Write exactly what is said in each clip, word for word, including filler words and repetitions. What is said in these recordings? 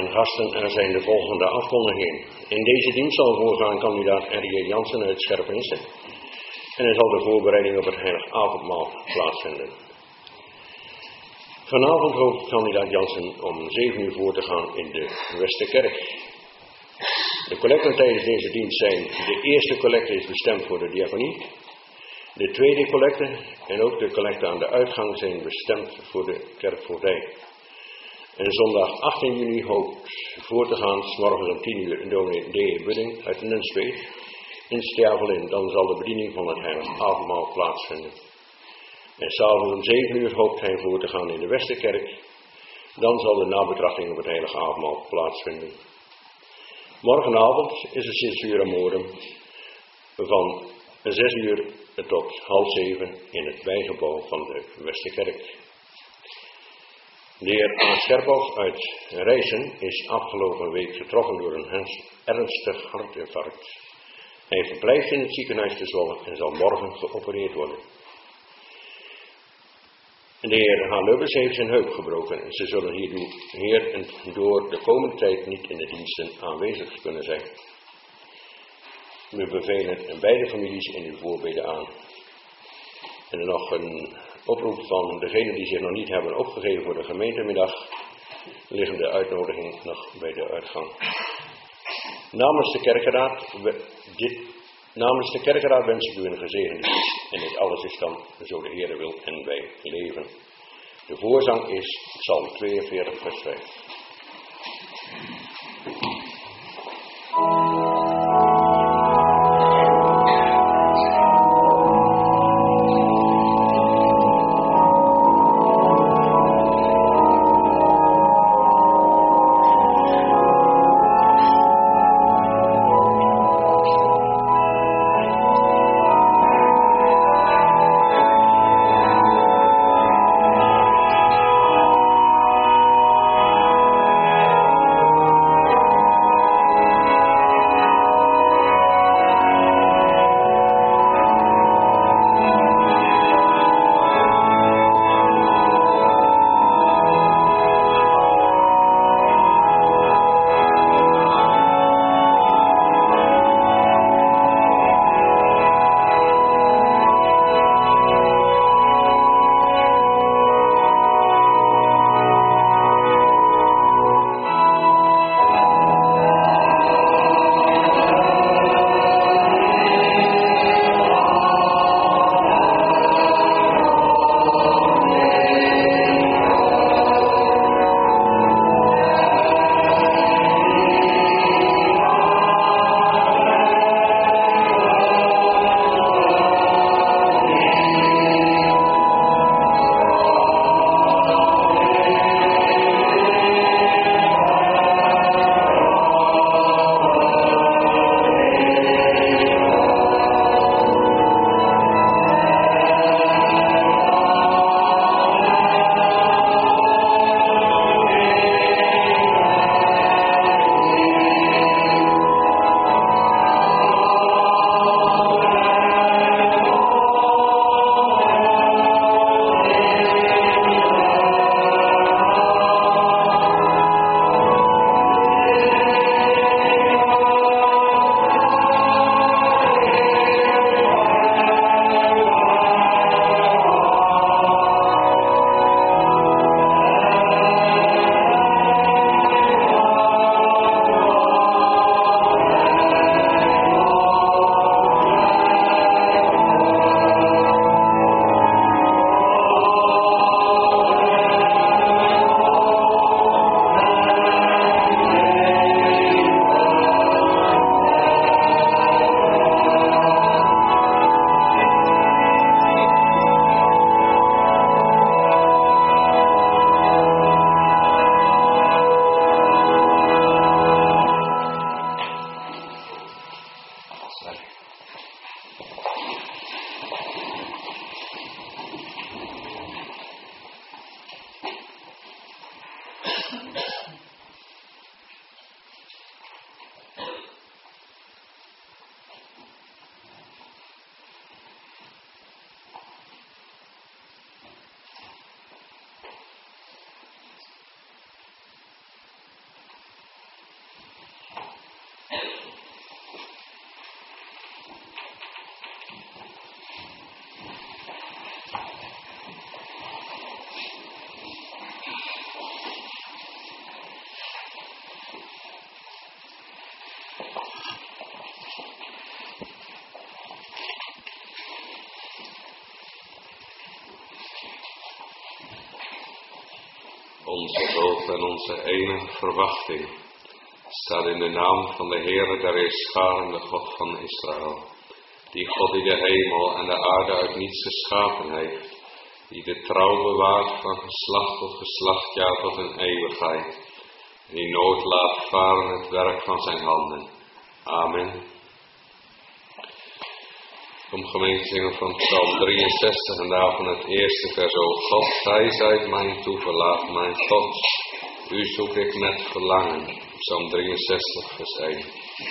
gasten, er zijn de volgende afkondigingen. In deze dienst zal voorgaan kandidaat R J Jansen uit Scherpense. En er zal de voorbereiding op het heilig avondmaal plaatsvinden. Vanavond hoopt kandidaat Jansen om zeven uur voor te gaan in de Westerkerk. De collecten tijdens deze dienst zijn: de eerste collecte is bestemd voor de diaconie. De tweede collecte en ook de collecte aan de uitgang zijn bestemd voor de kerkvoogdij. En zondag achttien juni hoopt voor te gaan, 's morgens om tien uur, in dominee D E Budding uit Nunspeet in Stervelin. Dan zal de bediening van het heilig avondmaal plaatsvinden. En s'avonds om zeven uur hoopt hij voor te gaan in de Westerkerk. Dan zal de nabetrachting op het heilige avondmaal plaatsvinden. Morgenavond is het Sint Morum van zes uur tot half zeven in het bijgebouw van de Westerkerk. De heer A. Scherphoff uit Rijssen is afgelopen week getroffen door een ernstig hartinfarct. Hij verblijft in het ziekenhuis te Zwolle en zal morgen geopereerd worden. De heer H. Lubbers heeft zijn heup gebroken en ze zullen hier door de komende tijd niet in de diensten aanwezig kunnen zijn. We bevelen beide families in uw voorbeden aan. En dan nog een oproep van degenen die zich nog niet hebben opgegeven voor de gemeentemiddag. Liggen de uitnodiging nog bij de uitgang. Namens de kerkenraad, dit, namens de kerkenraad wens ik u een gezegende dienst. En dit alles is dan zo de Heere wil en wij leven. De voorzang is Psalm tweeënveertig vers vijf. onze hulp en onze enige verwachting staat in de naam van de Heere der Heerscharen, de God van Israël. Die God die de hemel en de aarde uit niets geschapen heeft. Die de trouw bewaart van geslacht tot geslacht, ja tot een eeuwigheid. En die nooit laat varen het werk van zijn handen. Amen. Kom gemeente zingen van Psalm drieënzestig en daarvan het eerste vers. O God, gij zijt mijn toeverlaat, mijn God. U zoek ik met verlangen. Psalm drieënzestig vers één.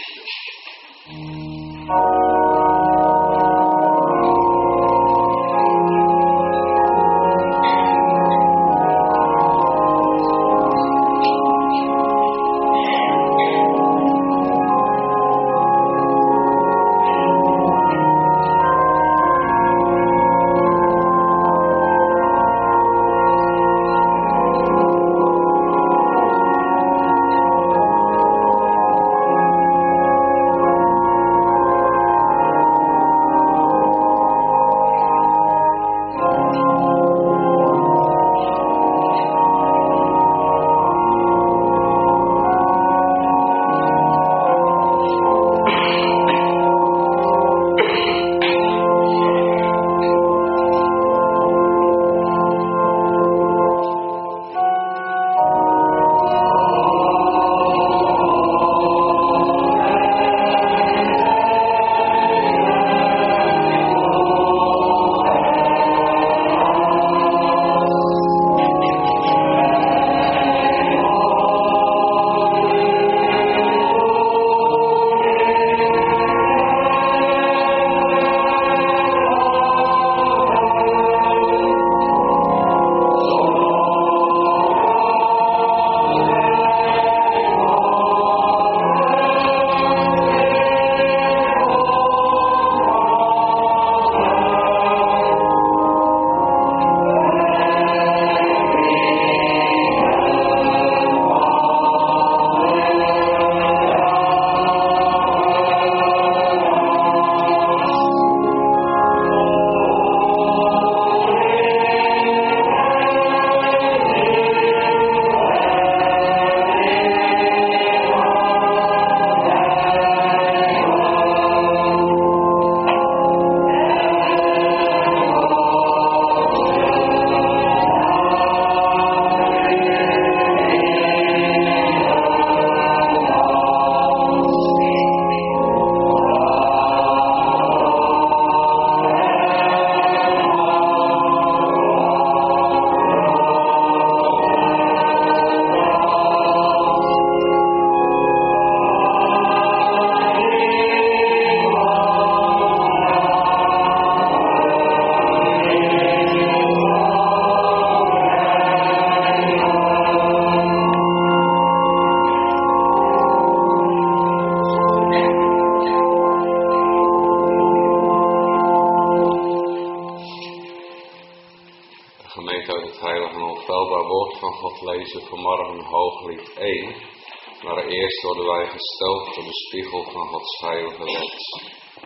Lezen vanmorgen Hooglied één, maar eerst worden wij gesteld voor de spiegel van Gods heilige wet.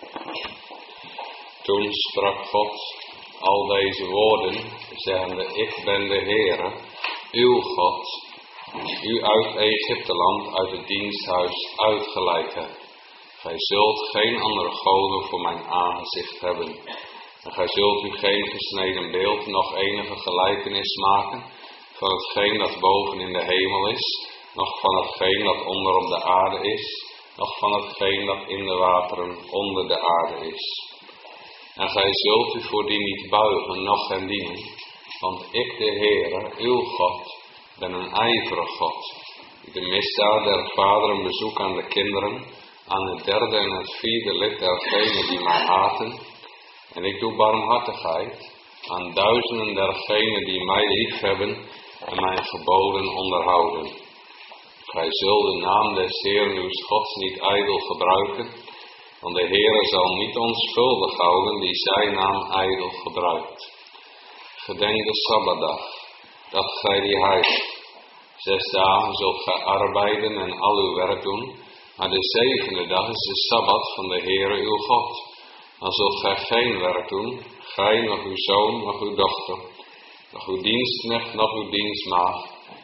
Toen sprak God al deze woorden, zeggende, ik ben de Heere, uw God, u uit Egypteland, uit het diensthuis uitgeleid hebt. Gij zult geen andere goden voor mijn aangezicht hebben. En gij zult u geen gesneden beeld, nog enige gelijkenis maken van hetgeen dat boven in de hemel is, nog van hetgeen dat onder op de aarde is, nog van hetgeen dat in de wateren onder de aarde is. En gij zult u voor die niet buigen, noch hen dienen, want ik, de Heere, uw God, ben een ijverig God, die de misdaad der vaderen bezoek aan de kinderen, aan het derde en het vierde lid dergenen die mij haten, en ik doe barmhartigheid aan duizenden dergenen die mij liefhebben en mijn geboden onderhouden. Gij zult de naam des Heeren uw Gods niet ijdel gebruiken, want de Heere zal niet onschuldig houden die zijn naam ijdel gebruikt. Gedenk de Sabbatdag, dat gij die heiligt. Zes dagen zult gij arbeiden en al uw werk doen, maar de zevende dag is de Sabbat van de Heere uw God. Dan zult gij geen werk doen, gij, nog uw zoon, nog uw dochter, nog uw dienstknecht, nog uw dienstmaagd,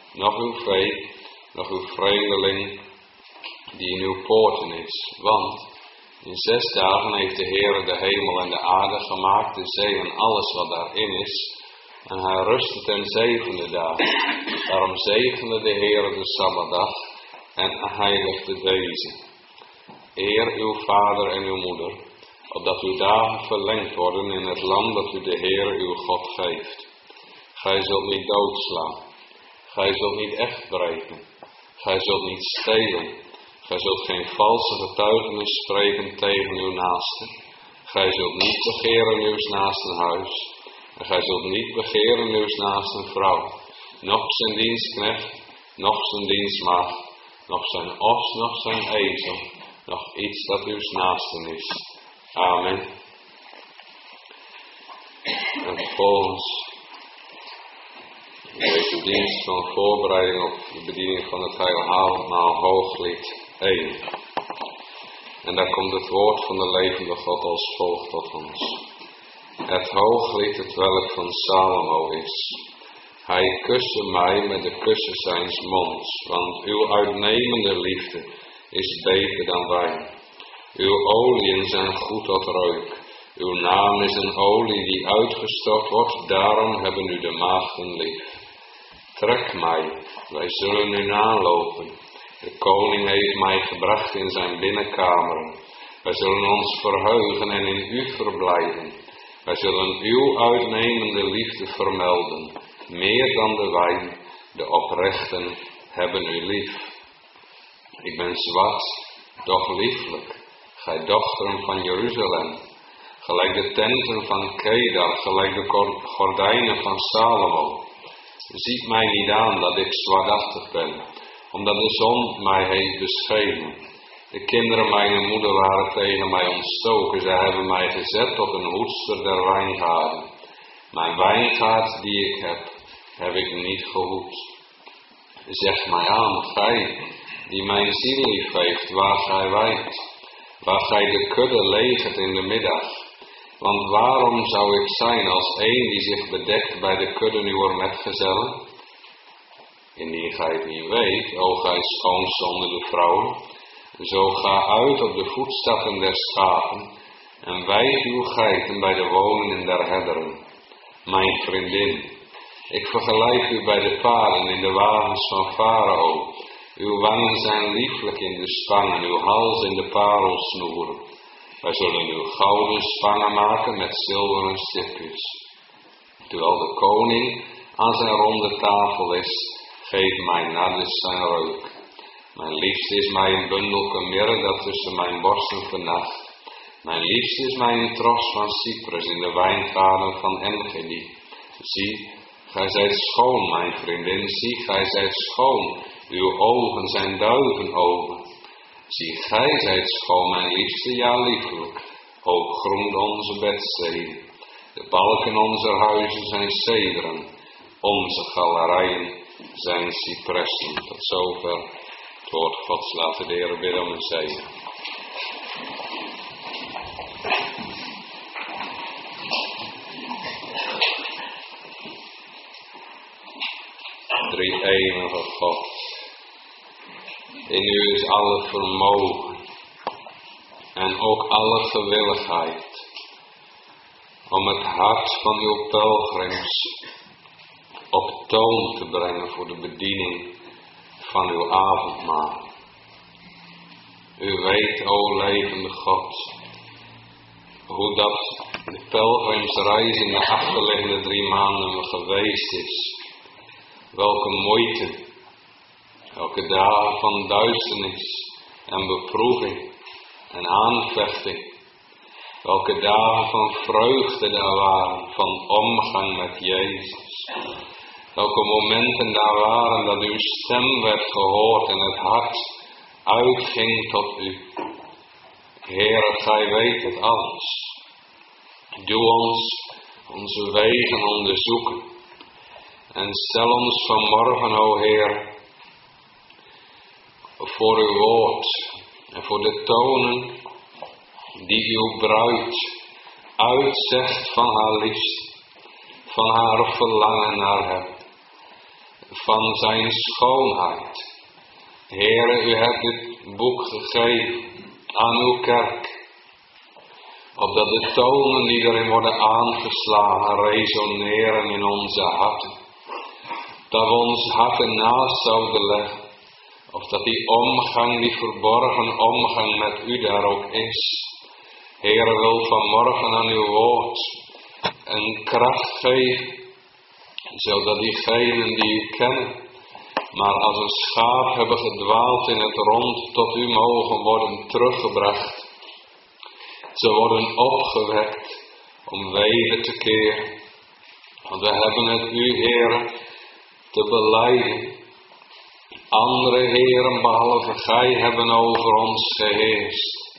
nog uw vee, nog uw vreemdeling die in uw poorten is. Want in zes dagen heeft de Heer de hemel en de aarde gemaakt, de zee en alles wat daarin is. En hij rustte ten zevende dag. Daarom zegende de Heer de Sabbatdag en heiligde deze. Eer uw vader en uw moeder, opdat uw dagen verlengd worden in het land dat u de Heer uw God geeft. Gij zult niet doodslaan. Gij zult niet echt breken. Gij zult niet stelen. Gij zult geen valse getuigenis spreken tegen uw naaste. Gij zult niet begeren uw naaste huis. En gij zult niet begeren uw naaste vrouw. Noch zijn dienstknecht, noch zijn dienstmaagd, noch zijn os, noch zijn ezel, noch iets dat uw naaste is. Amen. En vervolgens deze dienst van voorbereiding op de bediening van het Heilige Avondmaal, Hooglied één. En daar komt het woord van de levende God als volgt tot ons. Het Hooglied, het welk van Salomo is. Hij kuste mij met de kussen zijns monds, want uw uitnemende liefde is beter dan wijn. Uw oliën zijn goed tot reuk. Uw naam is een olie die uitgestort wordt, daarom hebben u de maagden lief. Trek mij, wij zullen u nalopen. De koning heeft mij gebracht in zijn binnenkameren. Wij zullen ons verheugen en in u verblijden. Wij zullen uw uitnemende liefde vermelden. Meer dan de wijn, de oprechten hebben u lief. Ik ben zwart, doch lieflijk. Gij dochteren van Jeruzalem. Gelijk de tenten van Kedar, gelijk de gordijnen van Salomo. Ziet mij niet aan dat ik zwartachtig ben, omdat de zon mij heeft beschenen. De kinderen mijner moeder waren tegen mij ontstoken, zij hebben mij gezet tot een hoedster der wijngaarden. Mijn wijngaard die ik heb, heb ik niet gehoed. Zeg mij aan, gij, die mijn ziel lief heeft, waar gij wijdt, waar gij de kudde legert in de middag. Want waarom zou ik zijn als een die zich bedekt bij de kudde uwer metgezellen? Indien gij het niet weet, o gij schoonste onder de vrouwen, zo ga uit op de voetstappen der schapen en wijd uw geiten bij de woningen der herderen. Mijn vriendin, ik vergelijk u bij de paarden in de wagens van Farao. Uw wangen zijn lieflijk in de spangen, uw hals in de parelsnoeren. Wij zullen uw gouden spangen maken met zilveren stipjes. Terwijl de koning aan zijn ronde tafel is, geeft mijn nadis zijn reuk. Mijn liefste is mij een bundelke mirre dat tussen mijn borsten vernacht. Mijn liefste is mij een tros van cyprus in de wijngaarden van Engedi. Zie, gij zijt schoon, mijn vriendin, zie, gij zijt schoon. Uw ogen zijn duivenogen. Zie, gij zijt schoon, mijn liefste, ja lieflijk. Ook groen onze bedsteden. De balken onze huizen zijn cederen. Onze galerijen zijn cypressen. Tot zover het woord Gods. Laten de Heer bidden om een zegen. Drie-enige God. In u is alle vermogen en ook alle gewilligheid om het hart van uw pelgrims op toon te brengen voor de bediening van uw avondmaal. U weet, o levende God, hoe dat de pelgrimsreis in de achterliggende drie maanden geweest is. Welke moeite, welke dagen van duisternis en beproeving en aanvechting, welke dagen van vreugde daar waren, van omgang met Jezus. Welke momenten daar waren dat uw stem werd gehoord en het hart uitging tot u. Heere, gij weet het alles. Doe ons onze wegen onderzoeken. En stel ons vanmorgen, o Heer, voor uw woord en voor de tonen die uw bruid uitzegt van haar liefst, van haar verlangen naar hem. van zijn schoonheid. Heere, u hebt dit boek gegeven aan uw kerk, opdat de tonen die erin worden aangeslagen resoneren in onze harten. Dat we ons harten naast zouden leggen, of dat die omgang, die verborgen omgang met u daar ook is. Heere, wil vanmorgen aan uw woord een kracht geven, zodat diegenen die u kennen, maar als een schaap hebben gedwaald in het rond, tot u mogen worden teruggebracht. Ze worden opgewekt om weder te keren. Want we hebben het u, Heere, te belijden. Andere heren behalve gij hebben over ons geheerst.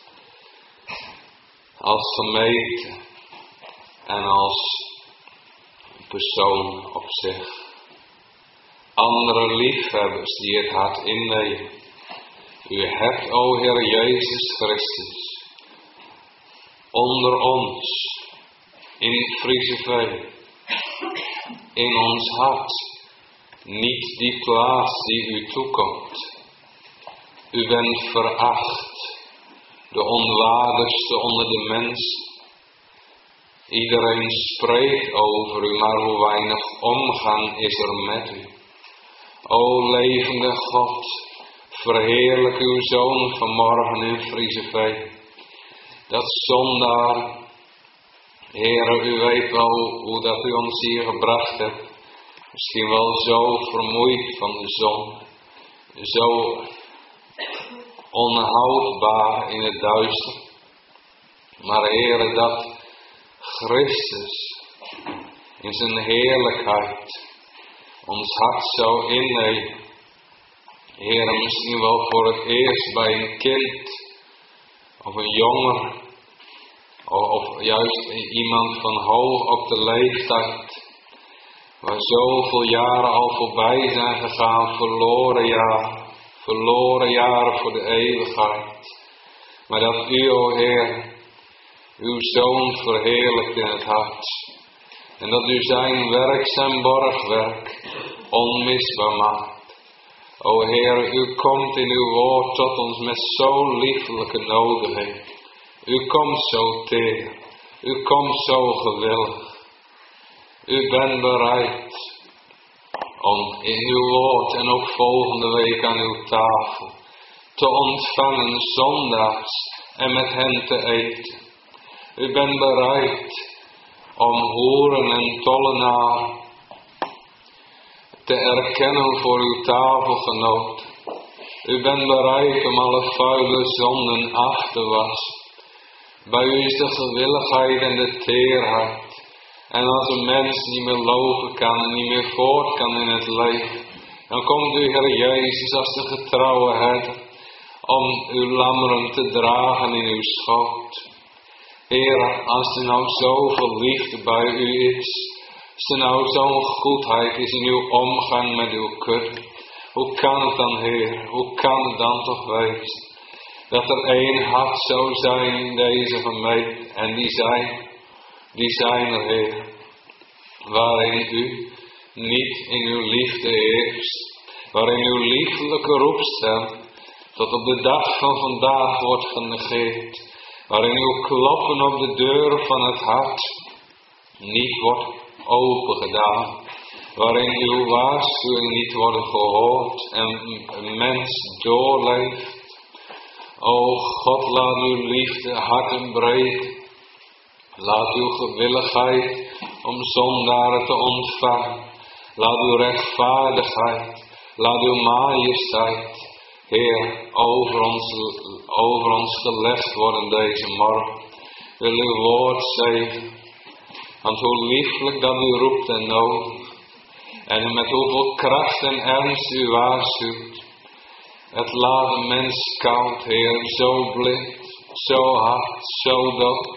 Als gemeente en als persoon op zich. Andere liefhebbers die het hart innemen. U hebt, o Heer Jezus Christus, onder ons, in Frieseveen, in ons hart, niet die plaats die u toekomt. U bent veracht, de onwaardigste onder de mensen. Iedereen spreekt over u, maar hoe weinig omgang is er met u. O levende God, verheerlijk uw Zoon vanmorgen in Frieseveen. Dat zondaar, Heere, u weet wel hoe dat u ons hier gebracht hebt. Misschien wel zo vermoeid van de zon. Zo onhoudbaar in het duister. Maar Heere, dat Christus in zijn heerlijkheid ons hart zou innemen. Heere, misschien wel voor het eerst bij een kind of een jonger of, of juist iemand van hoog op de leeftijd, waar zoveel jaren al voorbij zijn gegaan, verloren jaren, verloren jaren voor de eeuwigheid. Maar dat u, o Heer, uw Zoon verheerlijkt in het hart. En dat u zijn werk, zijn borgwerk, onmisbaar maakt. O Heer, u komt in uw woord tot ons met zo liefelijke nodigheid. U komt zo teer. U komt zo gewillig. U bent bereid om in uw woord en ook volgende week aan uw tafel te ontvangen zondaars en met hen te eten. U bent bereid om hoeren en tollenaren te erkennen voor uw tafelgenoot. U bent bereid om alle vuile zonden af te wassen. Bij u is de gewilligheid en de teerheid. En als een mens niet meer lopen kan en niet meer voort kan in het leven, dan komt u, Heer Jezus, als de getrouwe herder, om uw lammeren te dragen in uw schoot. Heer, als er nou zoveel liefde bij u is, als er nou zo'n goedheid is in uw omgang met uw kudde, hoe kan het dan, Heer, hoe kan het dan toch wezen, dat er één hart zou zijn in deze gemeente, en die zijn, die zijn er, Heer, waarin u niet in uw liefde heerst, waarin uw liefelijke roepstem tot op de dag van vandaag wordt genegeerd, waarin uw kloppen op de deur van het hart niet wordt opengedaan, waarin uw waarschuwing niet wordt gehoord en een mens doorleeft. O God, laat uw liefde harten breken. Laat uw gewilligheid om zondaren te ontvangen. Laat uw rechtvaardigheid, laat uw majesteit, Heer, over ons, over ons gelegd worden deze morgen. Wil uw woord zegen. Want hoe lieflijk dat u roept en nodigt. En met hoeveel kracht en ernst u waarschuwt. Het laat een mens koud, Heer, zo blind, zo hard, zo dood.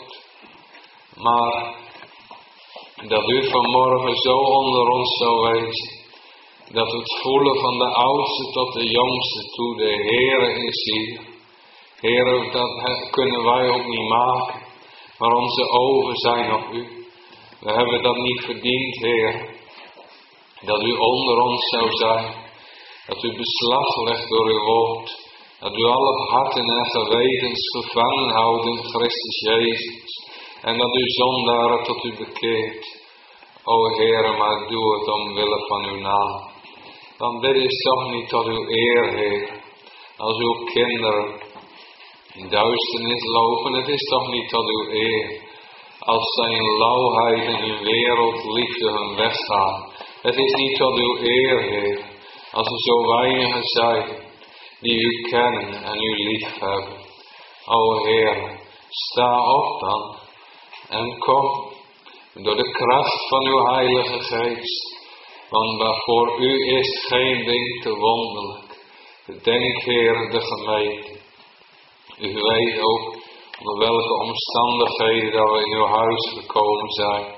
Maar dat u vanmorgen zo onder ons zou wezen, dat we het voelen van de oudste tot de jongste toe, de Heere is hier. Heere, dat kunnen wij ook niet maken, maar onze ogen zijn op u. We hebben dat niet verdiend, Heer. Dat u onder ons zou zijn. Dat u beslag legt door uw woord. Dat u alle harten en gewetens gevangen houdt in Christus Jezus. En dat u zondaren tot u bekeert. O Heere, maar doe het omwille van uw naam. Want dit is toch niet tot uw eer, Heer. Als uw kinderen in duisternis lopen, het is toch niet tot uw eer. Als zij in lauwheid en in wereldliefde hun weg gaan. Het is niet tot uw eer, Heer. Als er zo weinigen zijn die u kennen en u lief hebben. O Heer, sta op dan en kom door de kracht van uw Heilige Geest. Want voor u is geen ding te wonderlijk. Denk, Heer, de gemeente. U weet ook onder welke omstandigheden dat we in uw huis gekomen zijn.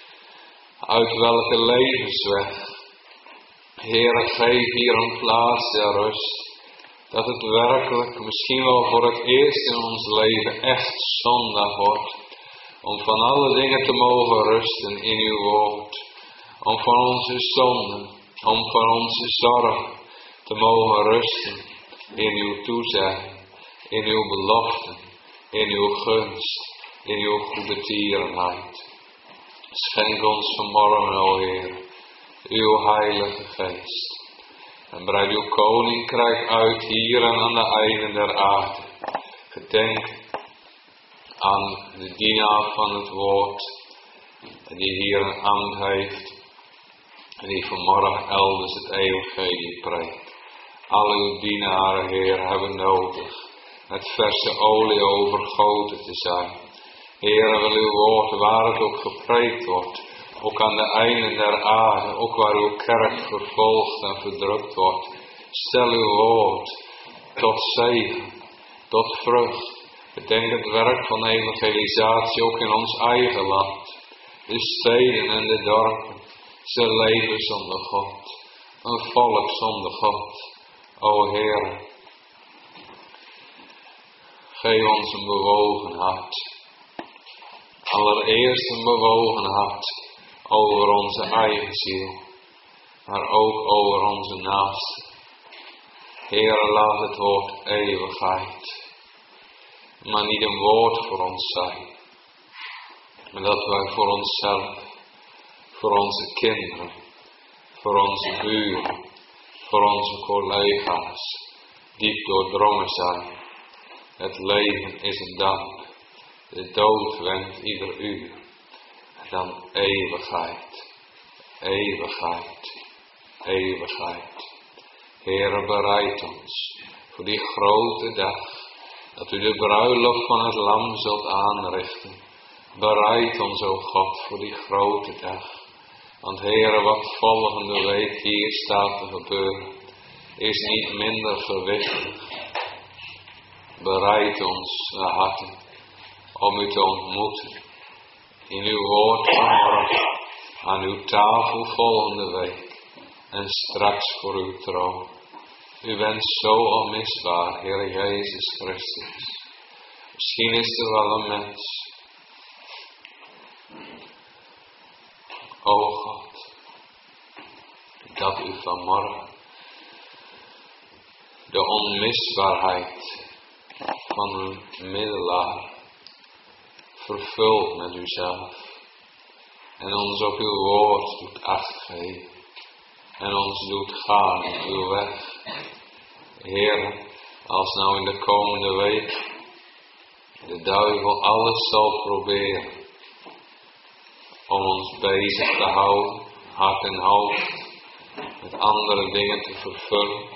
Uit welke levensweg. Heere, geef hier een plaats der rust. Dat het werkelijk misschien wel voor het eerst in ons leven echt zondag wordt. Om van alle dingen te mogen rusten in uw woord. Om van onze zonden, om van onze zorgen te mogen rusten in uw toezegging, in uw beloften, in uw gunst, in uw goede tierenheid. Schenk ons vanmorgen, o Heer, uw Heilige Geest. En breid uw koninkrijk uit hier en aan de einden der aarde. Gedenk aan de dienaar van het woord, die hier een ambt heeft, en die vanmorgen elders het evangelie preekt. Al uw dienaren, Heer, hebben nodig met verse olie overgoten te zijn. Heer, wil uw woord, waar het ook gepreekt wordt, ook aan de einden der aarde, ook waar uw kerk vervolgd en verdrukt wordt. Stel uw woord tot zegen, tot vrucht. Bedenk het werk van evangelisatie ook in ons eigen land. De steden en de dorpen, ze leven zonder God. Een volk zonder God. O Heer, geef ons een bewogen hart. Allereerst een bewogen hart over onze eigen ziel, maar ook over onze naaste. Heer, laat het woord eeuwigheid, maar niet een woord voor ons zijn, maar dat wij voor onszelf, voor onze kinderen, voor onze buren, voor onze collega's, diep doordrongen zijn. Het leven is een damp, de dood wenkt ieder uur. En dan eeuwigheid, eeuwigheid, eeuwigheid. Heere, bereid ons voor die grote dag, dat u de bruiloft van het lam zult aanrichten. Bereid ons, o God, voor die grote dag. Want Heere, wat volgende week hier staat te gebeuren, is niet minder gewichtig. Bereid ons de harten om u te ontmoeten in uw woord vanmorgen, aan uw tafel volgende week en straks voor uw troon. U bent zo onmisbaar, Heer Jezus Christus. Misschien is er wel een mens. O God, dat u vanmorgen de onmisbaarheid van een middelaar vervult met uzelf en ons op uw woord doet acht geven en ons doet gaan op uw weg. Heer, als nou in de komende week de duivel alles zal proberen om ons bezig te houden, hart en hoofd, met andere dingen te vervullen.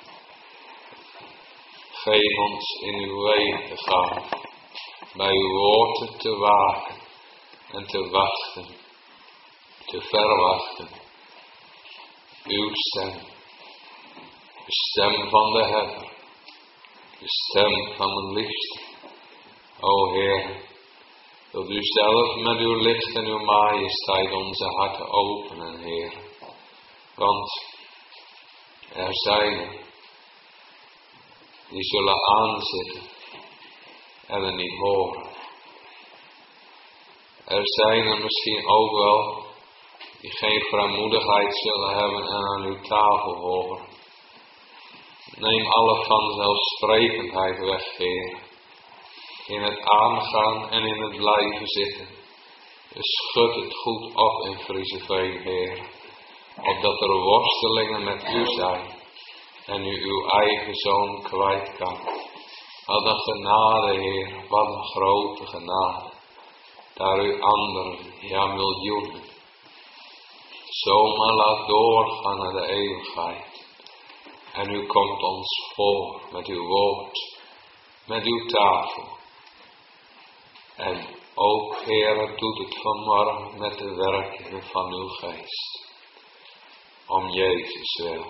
Geef ons in uw wegen te gaan, bij uw woorden te waken en te wachten, te verwachten. Uw stem, de stem van de Herder, de stem van mijn liefste. O Heer, wilt u zelf met uw licht en uw majesteit onze harten openen, Heer. Want er zijn er die zullen aanzitten en er niet horen. Er zijn er misschien ook wel die geen vrijmoedigheid zullen hebben en aan uw tafel horen. Neem alle vanzelfsprekendheid weg, Heer, in het aangaan en in het blijven zitten. Schud het goed op in Frieseveen, Heer, opdat er worstelingen met u zijn en u uw eigen zoon kwijt kan. Wat een genade, Heer, wat een grote genade. Daar u anderen, ja miljoenen, zomaar laat doorgaan naar de eeuwigheid. En u komt ons voor met uw woord, met uw tafel. En ook, Heer, doet het vanmorgen met de werkingen van uw geest. Om Jezus wil.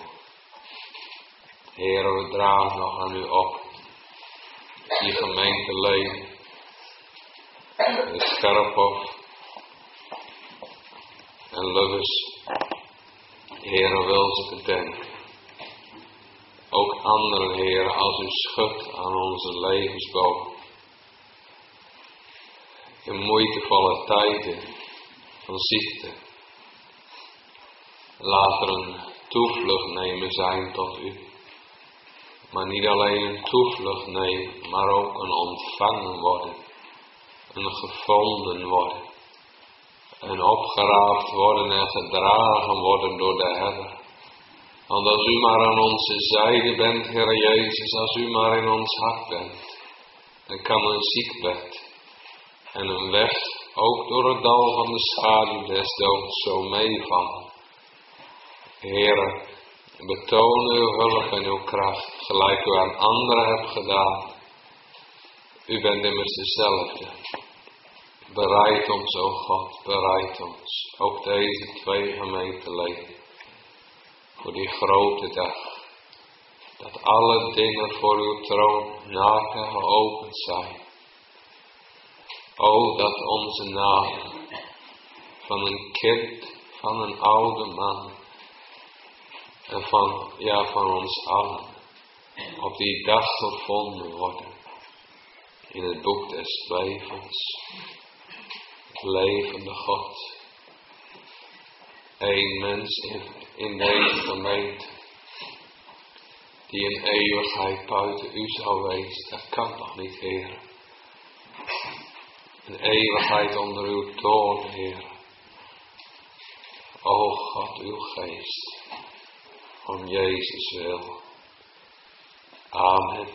Heer, we dragen nog aan u op. Die gemeenteleden. De Scherphof. En Lubbers. Heer, wil ze bedenken. Ook anderen, Heer, als u schudt aan onze levensboom. In moeitevolle tijden van ziekte. Laat er een toevlucht nemen zijn tot u. Maar niet alleen een toevlucht nemen, maar ook een ontvangen worden. Een gevonden worden. Een opgeraapt worden en gedragen worden door de Herder. Want als u maar aan onze zijde bent, Heer Jezus, als u maar in ons hart bent, dan kan een ziekbed en een weg, ook door het dal van de schaduw des doods, zo meevallen. Heere, betoon uw hulp en uw kracht, gelijk u aan anderen hebt gedaan. U bent immers dezelfde. Bereid ons, o God, bereid ons, ook deze twee gemeenteleden, voor die grote dag, dat alle dingen voor uw troon naakt en geopend zijn. O, dat onze namen, van een kind, van een oude man, en van, ja, van ons allen, op die dag gevonden worden, in het boek des levens, levende God. Eén mens in, in deze gemeente, die in eeuwigheid buiten u zou wezen, dat kan toch niet, Heer. Een eeuwigheid onder uw toorn, Heer. O God, uw geest, om Jezus wil. Amen.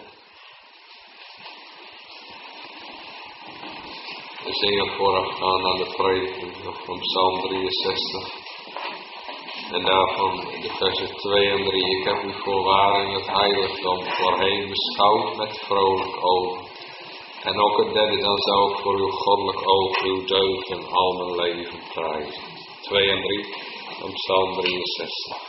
We zingen voorafgaan aan de prediking van Psalm drieënzestig. En daarvan de versen twee en drie. Ik heb u voorwaar in het heiligdom voorheen beschouwd met vrolijk ogen. En ook het derde, dan zou ik voor uw goddelijk oog, uw deugden al mijn leven prijzen. twee en drie van Psalm drieënzestig.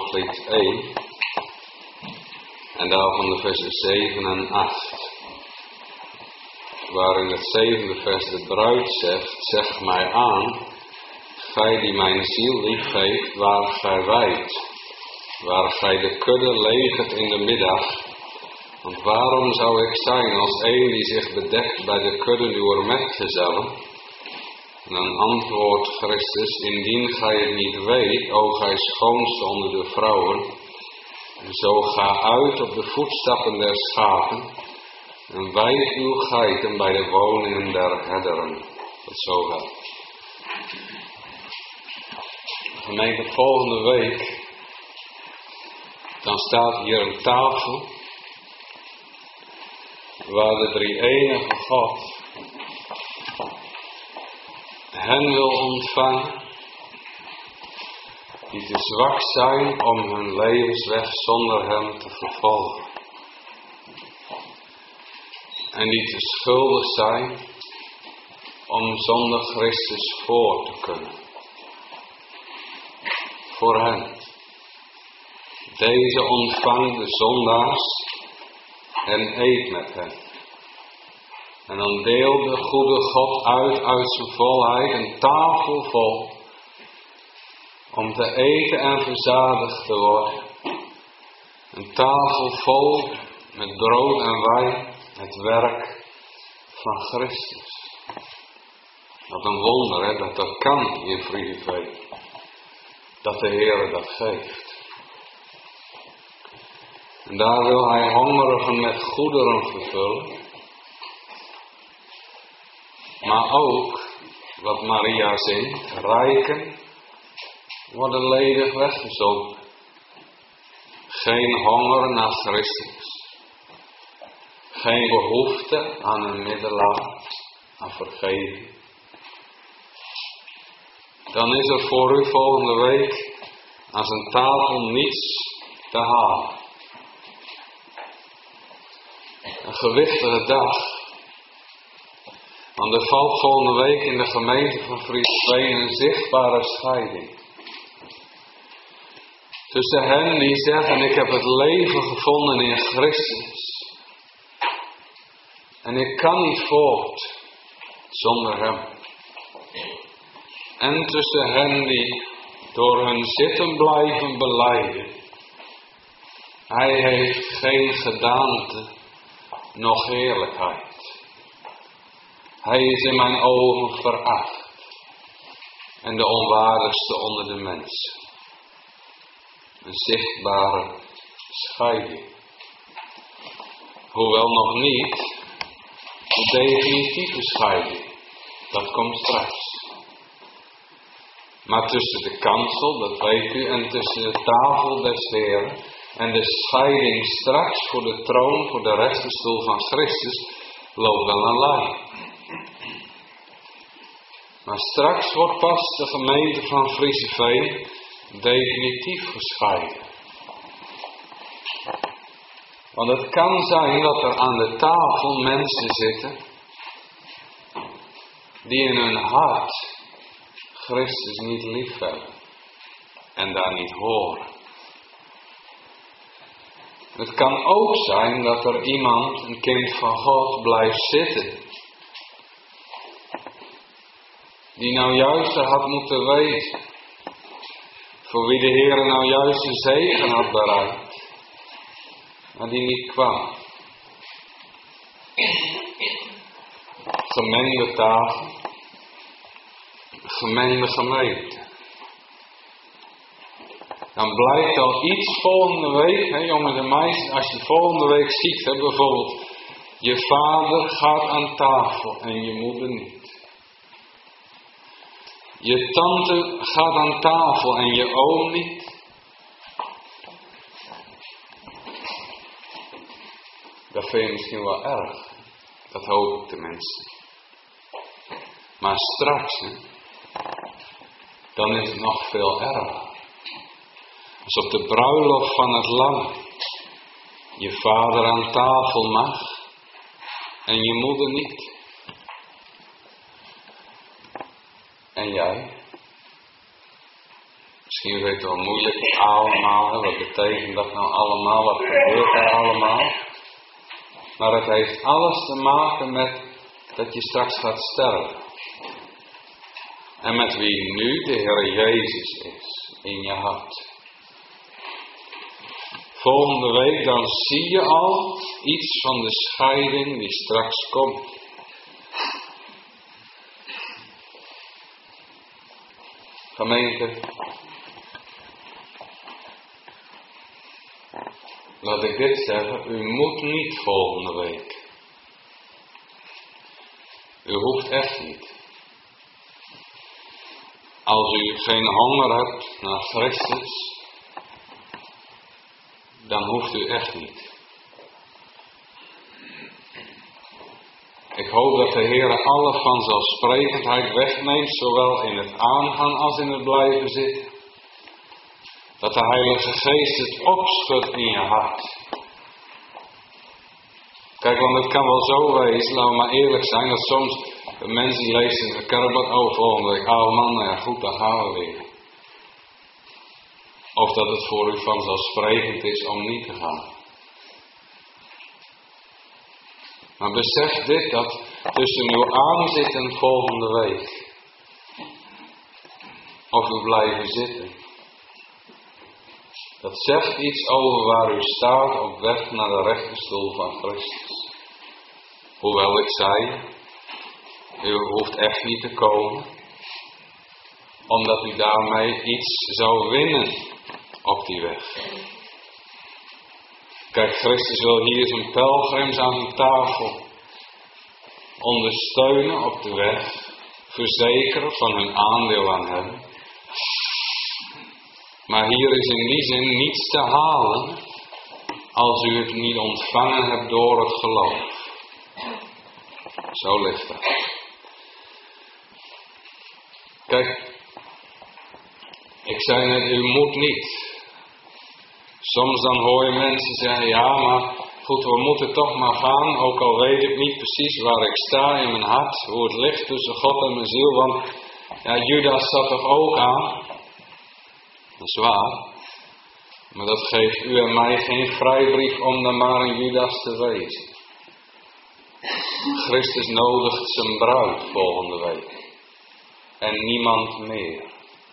Zorglied één. En daarvan de versen zeven en acht. Waarin het zevende vers de bruid zegt, zeg mij aan, gij die mijn ziel lief heeft, waar gij wijdt, waar gij de kudde legert in de middag. Want waarom zou ik zijn als een die zich bedekt bij de kudde uwer metgezellen? En dan antwoordt Christus, indien gij het niet weet, o gij schoonste onder de vrouwen, zo ga uit op de voetstappen der schapen, en wijd uw geiten bij de woningen der herderen. Tot zover. Gemeente, volgende week, dan staat hier een tafel, waar de drie-enige God hen wil ontvangen, die te zwak zijn om hun levensweg zonder hem te vervolgen. En die te schuldig zijn om zonder Christus voor te kunnen. Voor hen. Deze ontvangt de zondaars en eet met hen. En dan deelt de goede God uit uit zijn volheid een tafel vol om te eten en verzadigd te worden. Een tafel vol met brood en wijn, het werk van Christus. Wat een wonder, hè, dat dat kan in Frieseveen. Dat de Heer dat geeft. En daar wil hij hongerigen met goederen vervullen. Maar ook, wat Maria zingt, rijken worden ledig weggezonken. Geen honger naar Christus. Geen behoefte aan een middelaar, aan vergeving. Dan is er voor u volgende week aan zijn tafel niets te halen. Een gewichtige dag. Want er valt volgende week in de gemeente van Frieseveen een zichtbare scheiding. Tussen hen die zeggen, ik heb het leven gevonden in Christus. En ik kan niet voort zonder hem. En tussen hen die door hun zitten blijven belijden. Hij heeft geen gedaante, noch heerlijkheid. Hij is in mijn ogen veracht. En de onwaardigste onder de mensen. Een zichtbare scheiding. Hoewel nog niet de definitieve scheiding. Dat komt straks. Maar tussen de kansel, dat weet u, en tussen de tafel des Heeren en de scheiding straks voor de troon, voor de rechterstoel van Christus, loopt wel een lijn. Maar straks wordt pas de gemeente van Frieseveen definitief gescheiden. Want het kan zijn dat er aan de tafel mensen zitten die in hun hart Christus niet liefhebben en daar niet horen. Het kan ook zijn dat er iemand, een kind van God, blijft zitten, die nou juist had moeten weten, voor wie de Heer nou juist een zegen had bereid, maar die niet kwam. Gemengde tafel, gemengde gemeente. Dan blijkt al iets volgende week, hè, jongens en meisjes, als je volgende week ziet, hè, bijvoorbeeld, je vader gaat aan tafel en je moeder niet. Je tante gaat aan tafel en je oom niet. Dat vind je misschien wel erg. Dat hoop ik tenminste. Maar straks, hè, dan is het nog veel erger. Als op de bruiloft van het lam je vader aan tafel mag en je moeder niet. En jij? Misschien Misschien weet het wel moeilijk allemaal. Hè? Wat betekent dat nou allemaal? Wat gebeurt er allemaal? Maar het heeft alles te maken met dat je straks gaat sterven. En met wie nu de Heer Jezus is in je hart. Volgende week dan zie je al iets van de scheiding die straks komt. Gemeente, laat ik dit zeggen, u moet niet volgende week. U hoeft echt niet. Als u geen honger hebt naar Christus, dan hoeft u echt niet. Ik hoop dat de Heer alle vanzelfsprekendheid wegneemt, zowel in het aangaan als in het blijven zitten. Dat de Heilige Geest het opschudt in je hart. Kijk, want het kan wel zo wezen, laten we maar eerlijk zijn, dat soms mensen lezen in de kerkblad, oh volgende week, oh man, nou ja goed, dan gaan we weer. Of dat het voor u vanzelfsprekend is om niet te gaan. Maar besef dit, dat tussen uw aanzitten volgende week, of u blijven zitten, dat zegt iets over waar u staat op weg naar de rechterstoel van Christus. Hoewel ik zei, u hoeft echt niet te komen, omdat u daarmee iets zou winnen op die weg. Kijk, Christus wil hier zijn pelgrims aan de tafel ondersteunen op de weg, verzekeren van hun aandeel aan hem. Maar hier is in die zin niets te halen als u het niet ontvangen hebt door het geloof. Zo ligt dat. Kijk, ik zei net, u moet niet. Soms dan hoor je mensen zeggen, ja maar goed, we moeten toch maar gaan, ook al weet ik niet precies waar ik sta in mijn hart, hoe het ligt tussen God en mijn ziel, want ja, Judas zat toch ook aan. Dat is waar. Maar dat geeft u en mij geen vrijbrief om dan maar een Judas te wezen. Christus nodigt zijn bruid volgende week. En niemand meer.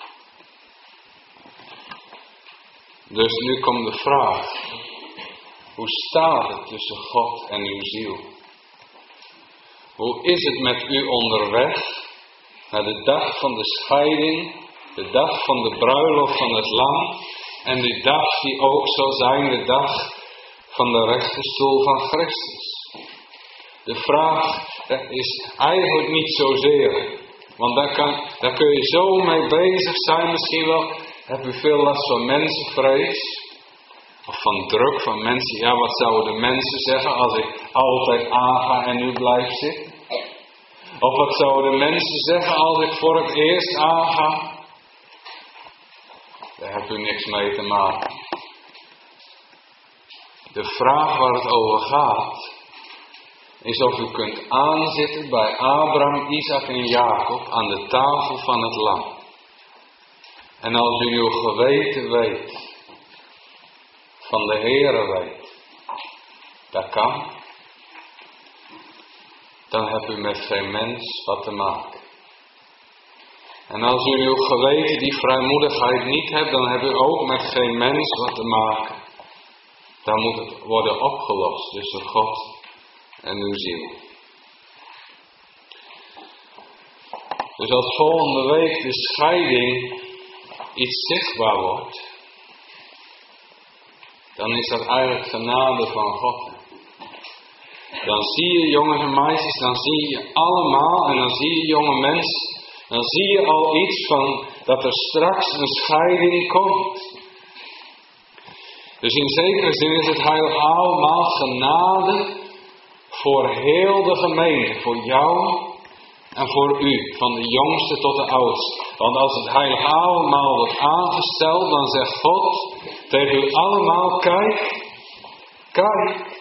Dus nu komt de vraag. Hoe staat het tussen God en uw ziel? Hoe is het met u onderweg naar de dag van de scheiding, de dag van de bruiloft van het lam en die dag die ook zal zijn de dag van de rechterstoel van Christus? De vraag is eigenlijk niet zozeer, want daar, kan, daar kun je zo mee bezig zijn. Misschien wel heb u veel last van mensenvrees. Of van druk van mensen. Ja, wat zouden de mensen zeggen als ik altijd aanga en nu blijf zitten? Of wat zouden de mensen zeggen als ik voor het eerst aanga? Daar hebt u niks mee te maken. De vraag waar het over gaat, is of u kunt aanzitten bij Abraham, Isaac en Jacob aan de tafel van het lam. En als u uw geweten weet, van de Heere weet, dat kan, dan hebt u met geen mens wat te maken. En als u uw geweten die vrijmoedigheid niet hebt, dan hebt u ook met geen mens wat te maken. Dan moet het worden opgelost tussen God en uw ziel. Dus als volgende week de scheiding iets zichtbaar wordt, dan is dat eigenlijk genade van God. Dan zie je jongens en meisjes, dan zie je allemaal en dan zie je jonge mensen, dan zie je al iets van dat er straks een scheiding komt. Dus in zekere zin is het heilig allemaal genade voor heel de gemeente, voor jou en voor u, van de jongste tot de oudste. Want als het heilig allemaal wordt aangesteld, dan zegt God tegen u allemaal, kijk, kijk.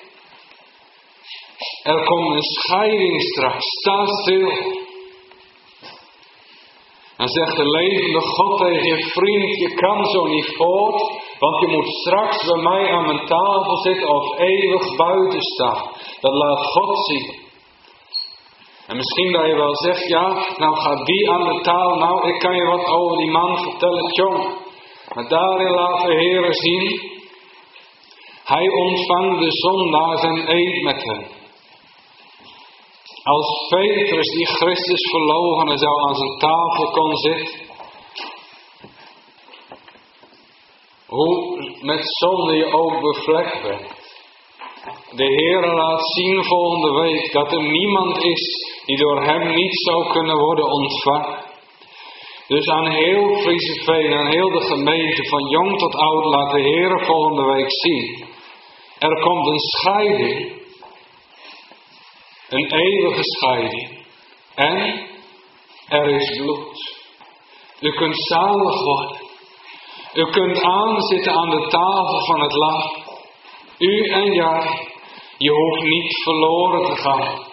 Er komt een scheiding straks, sta stil. Dan zegt de levende God tegen je: vriend, je kan zo niet voort, want je moet straks bij mij aan mijn tafel zitten of eeuwig buiten staan. Dat laat God zien. En misschien dat je wel zegt: ja, nou gaat die aan de taal, nou ik kan je wat over die man vertellen, jong. Maar daarin laat de Heer zien: hij ontvangt de zondaars en eet met hen. Als Petrus, die Christus verloochenen, zou aan zijn tafel kon zitten, hoe met zonde je ook bevlekt bent. De Heer laat zien volgende week dat er niemand is die door hem niet zou kunnen worden ontvangen. Dus aan heel Frieseveen, aan heel de gemeente, van jong tot oud, laat de Heer volgende week zien: er komt een scheiding. Een eeuwige scheiding. En er is bloed. U kunt zalig worden. U kunt aanzitten aan de tafel van het lam. U en jij. Je hoeft niet verloren te gaan.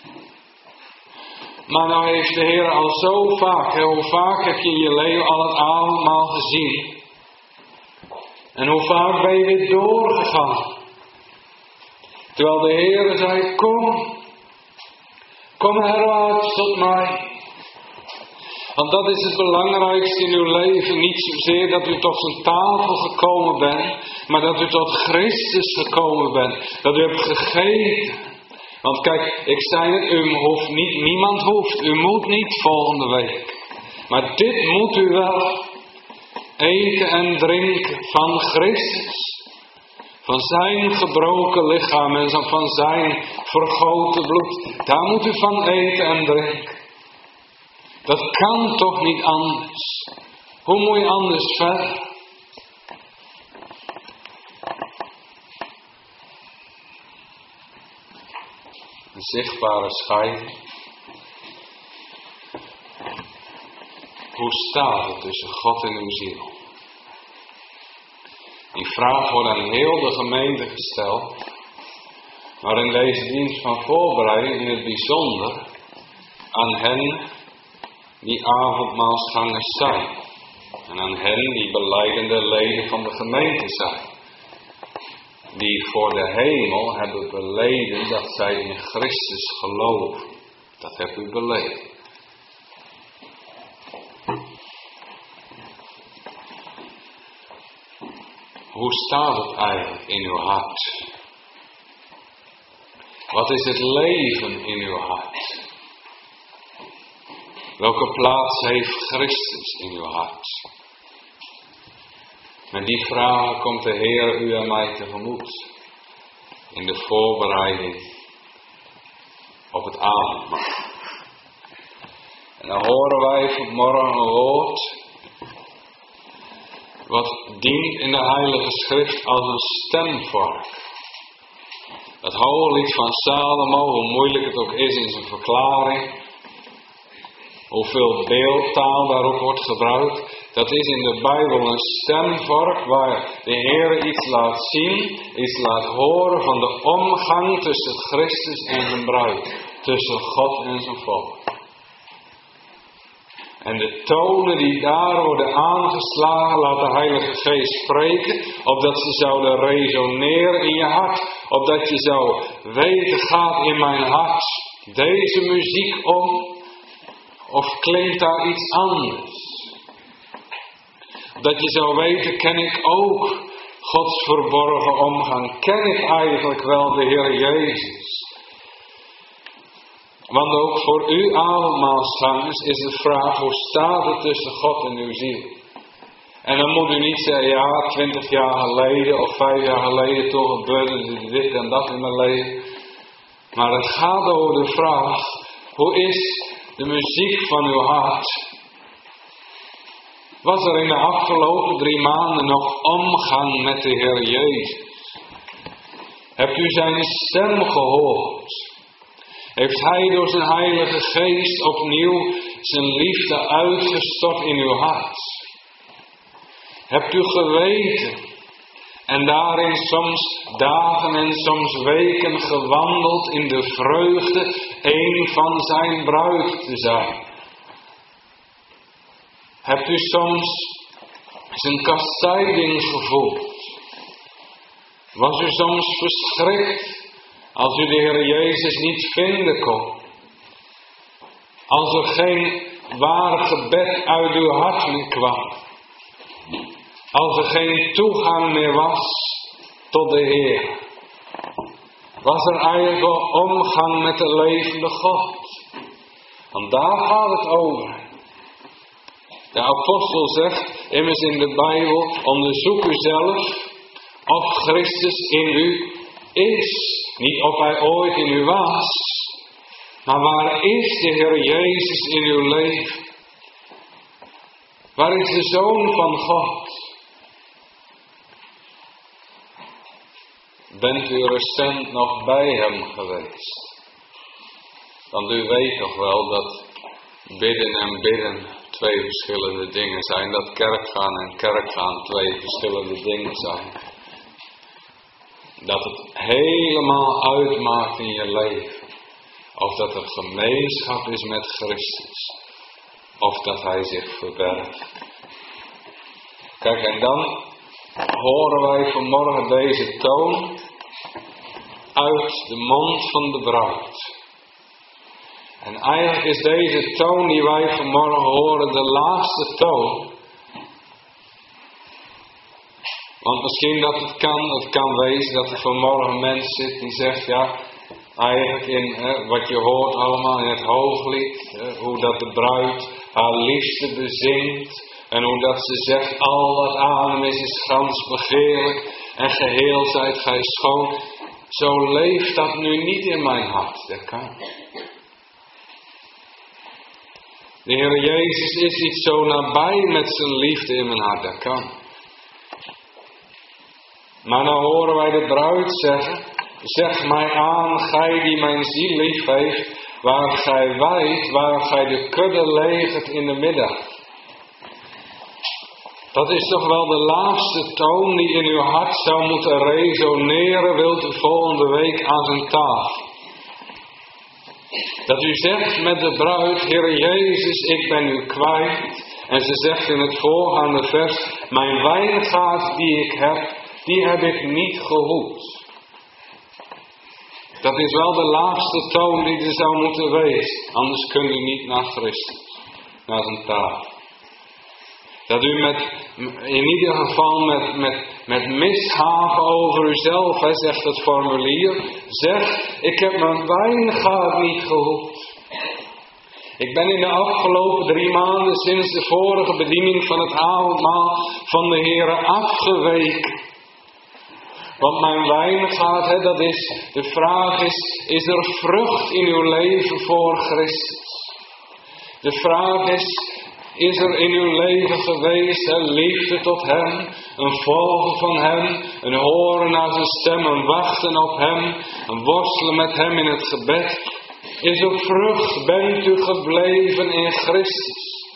Maar nou heeft de Heer al zo vaak, hoe vaak heb je in je leven al het avondmaal gezien? En hoe vaak ben je weer doorgegaan? Terwijl de Heer zei: kom. Kom herwaarts tot mij. Want dat is het belangrijkste in uw leven. Niet zozeer dat u tot zijn tafel gekomen bent, maar dat u tot Christus gekomen bent. Dat u hebt gegeten. Want kijk, ik zei het, u hoeft niet, niemand hoeft. U moet niet volgende week. Maar dit moet u wel. Eten en drinken van Christus. Van zijn gebroken lichaam en van zijn vergoten bloed. Daar moet u van eten en drinken. Dat kan toch niet anders? Hoe moet je anders verder? Een zichtbare scheiding. Hoe staat het tussen God en uw ziel? Die vraag wordt aan heel de gemeente gesteld. Maar in deze dienst van voorbereiding in het bijzonder aan hen die avondmaalsgangers zijn. En aan hen die belijdende leden van de gemeente zijn. Die voor de hemel hebben beleden dat zij in Christus geloven. Dat hebt u beleden. Hoe staat het eigenlijk in uw hart? Wat is het leven in uw hart? Welke plaats heeft Christus in uw hart? Met die vragen komt de Heer u en mij tegemoet. In de voorbereiding op het avondmaal. En dan horen wij vanmorgen een woord wat dient in de Heilige Schrift als een stemvork. Het hooglied van Salomo, hoe moeilijk het ook is in zijn verklaring, hoeveel beeldtaal daarop wordt gebruikt, dat is in de Bijbel een stemvork waar de Heer iets laat zien, iets laat horen van de omgang tussen Christus en zijn bruid, tussen God en zijn volk. En de tonen die daar worden aangeslagen, laat de Heilige Geest spreken, opdat ze zouden resoneren in je hart. Opdat je zou weten, gaat in mijn hart deze muziek om, of klinkt daar iets anders? Dat je zou weten, ken ik ook Gods verborgen omgang? Ken ik eigenlijk wel de Heer Jezus? Want ook voor u avondmaalsgangers is de vraag: hoe staat het tussen God en uw ziel? En dan moet u niet zeggen: ja, twintig jaar geleden of vijf jaar geleden toen gebeurde dit en dat in mijn leven. Maar het gaat over de vraag: hoe is de muziek van uw hart? Was er in de afgelopen drie maanden nog omgang met de Heer Jezus? Hebt u zijn stem gehoord? Heeft Hij door zijn Heilige Geest opnieuw zijn liefde uitgestort in uw hart? Hebt u geweten en daarin soms dagen en soms weken gewandeld in de vreugde een van zijn bruid te zijn? Hebt u soms zijn kastijding gevoeld? Was u soms verschrikt als u de Heer Jezus niet vinden kon? Als er geen waar gebed uit uw hart meer kwam? Als er geen toegang meer was tot de Heer? Was er eigenlijk wel omgang met de levende God? Want daar gaat het over. De apostel zegt immers in de Bijbel: onderzoek uzelf of Christus in u is. Niet of hij ooit in u was, maar waar is de Heer Jezus in uw leven? Waar is de Zoon van God? Bent u recent nog bij hem geweest? Want u weet toch wel dat bidden en bidden twee verschillende dingen zijn. Dat kerkgaan en kerkgaan twee verschillende dingen zijn. Dat het helemaal uitmaakt in je leven. Of dat er gemeenschap is met Christus. Of dat hij zich verbergt. Kijk, en dan horen wij vanmorgen deze toon uit de mond van de bruid. En eigenlijk is deze toon die wij vanmorgen horen de laatste toon. Want misschien dat het kan, het kan wezen dat er vanmorgen een mens zit die zegt, ja, eigenlijk in hè, wat je hoort allemaal in het hooglied, hè, hoe dat de bruid haar liefste bezingt. En hoe dat ze zegt, al wat aan hem is, is gans begeerlijk en geheel zijt gij schoon. Zo leeft dat nu niet in mijn hart, dat kan. De Heer Jezus is niet zo nabij met zijn liefde in mijn hart, dat kan. Maar dan horen wij de bruid zeggen, zeg mij aan, gij die mijn ziel lief heeft, waar gij wijdt, waar gij de kudde legert in de middag. Dat is toch wel de laatste toon die in uw hart zou moeten resoneren, wilt u volgende week aan zijn tafel. Dat u zegt met de bruid, Heer Jezus, ik ben u kwijt. En ze zegt in het voorgaande vers, mijn wijngaard die ik heb, die heb ik niet gehoed. Dat is wel de laatste toon die er zou moeten wezen. Anders kunt u niet naar Christus, naar zijn tafel. Dat u met, in ieder geval met, met, met mishagen over uzelf, hè, zegt het formulier, zegt, ik heb mijn wijngaard niet gehoed. Ik ben in de afgelopen drie maanden sinds de vorige bediening van het avondmaal van de Heere afgeweken. Want mijn wijngaard, hè, dat is, de vraag is, is er vrucht in uw leven voor Christus? De vraag is, is er in uw leven geweest een liefde tot hem, een volgen van hem, een horen naar zijn stem, een wachten op hem, een worstelen met hem in het gebed? Is er vrucht, bent u gebleven in Christus?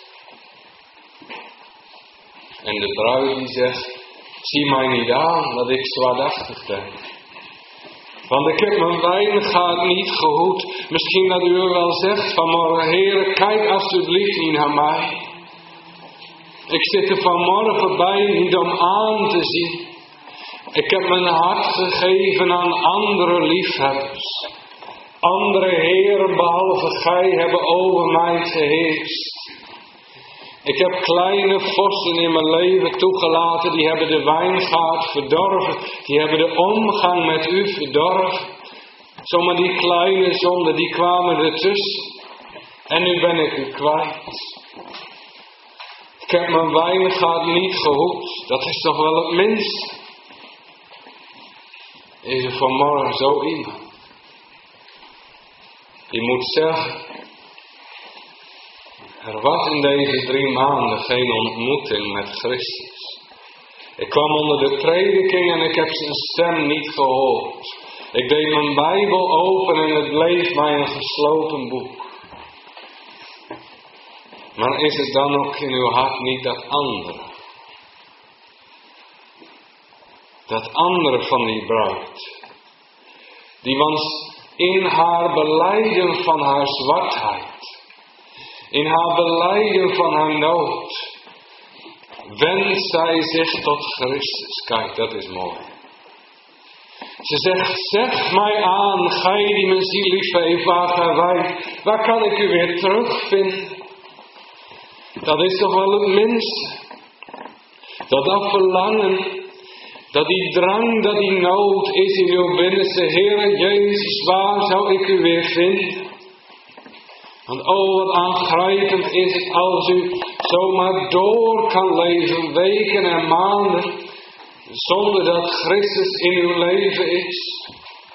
En de bruid die zegt, zie mij niet aan dat ik zwaardachtig ben. Want ik heb mijn wijngaard niet gehoed. Misschien dat u wel zegt vanmorgen, Heere, kijk alsjeblieft niet naar mij. Ik zit er vanmorgen bij niet om aan te zien. Ik heb mijn hart gegeven aan andere liefhebbers. Andere heren behalve gij hebben over mij geheerst. Ik heb kleine vorsten in mijn leven toegelaten, die hebben de wijngaard verdorven. Die hebben de omgang met u verdorven. Zomaar die kleine zonden, die kwamen ertussen. En nu ben ik u kwijt. Ik heb mijn wijngaard niet gehoed. Dat is toch wel het minst. Is er vanmorgen zo iemand die moet zeggen, er was in deze drie maanden geen ontmoeting met Christus. Ik kwam onder de prediking en ik heb zijn stem niet gehoord. Ik deed mijn Bijbel open en het bleef mij een gesloten boek. Maar is het dan ook in uw hart niet dat andere? Dat andere van die bruid. Die was in haar belijden van haar zwartheid. In haar belijden van haar nood. wendt zij zich tot Christus. Kijk, dat is mooi. Ze zegt, zeg mij aan, gij die mijn ziel lief heeft, waar gij wijdt, waar kan ik u weer terugvinden? Dat is toch wel het minste. Dat dat verlangen, dat die drang, dat die nood is in uw binnenste. Heere Jezus, waar zou ik u weer vinden? Want oh, wat aangrijpend is het als u zomaar door kan leven, weken en maanden, zonder dat Christus in uw leven is.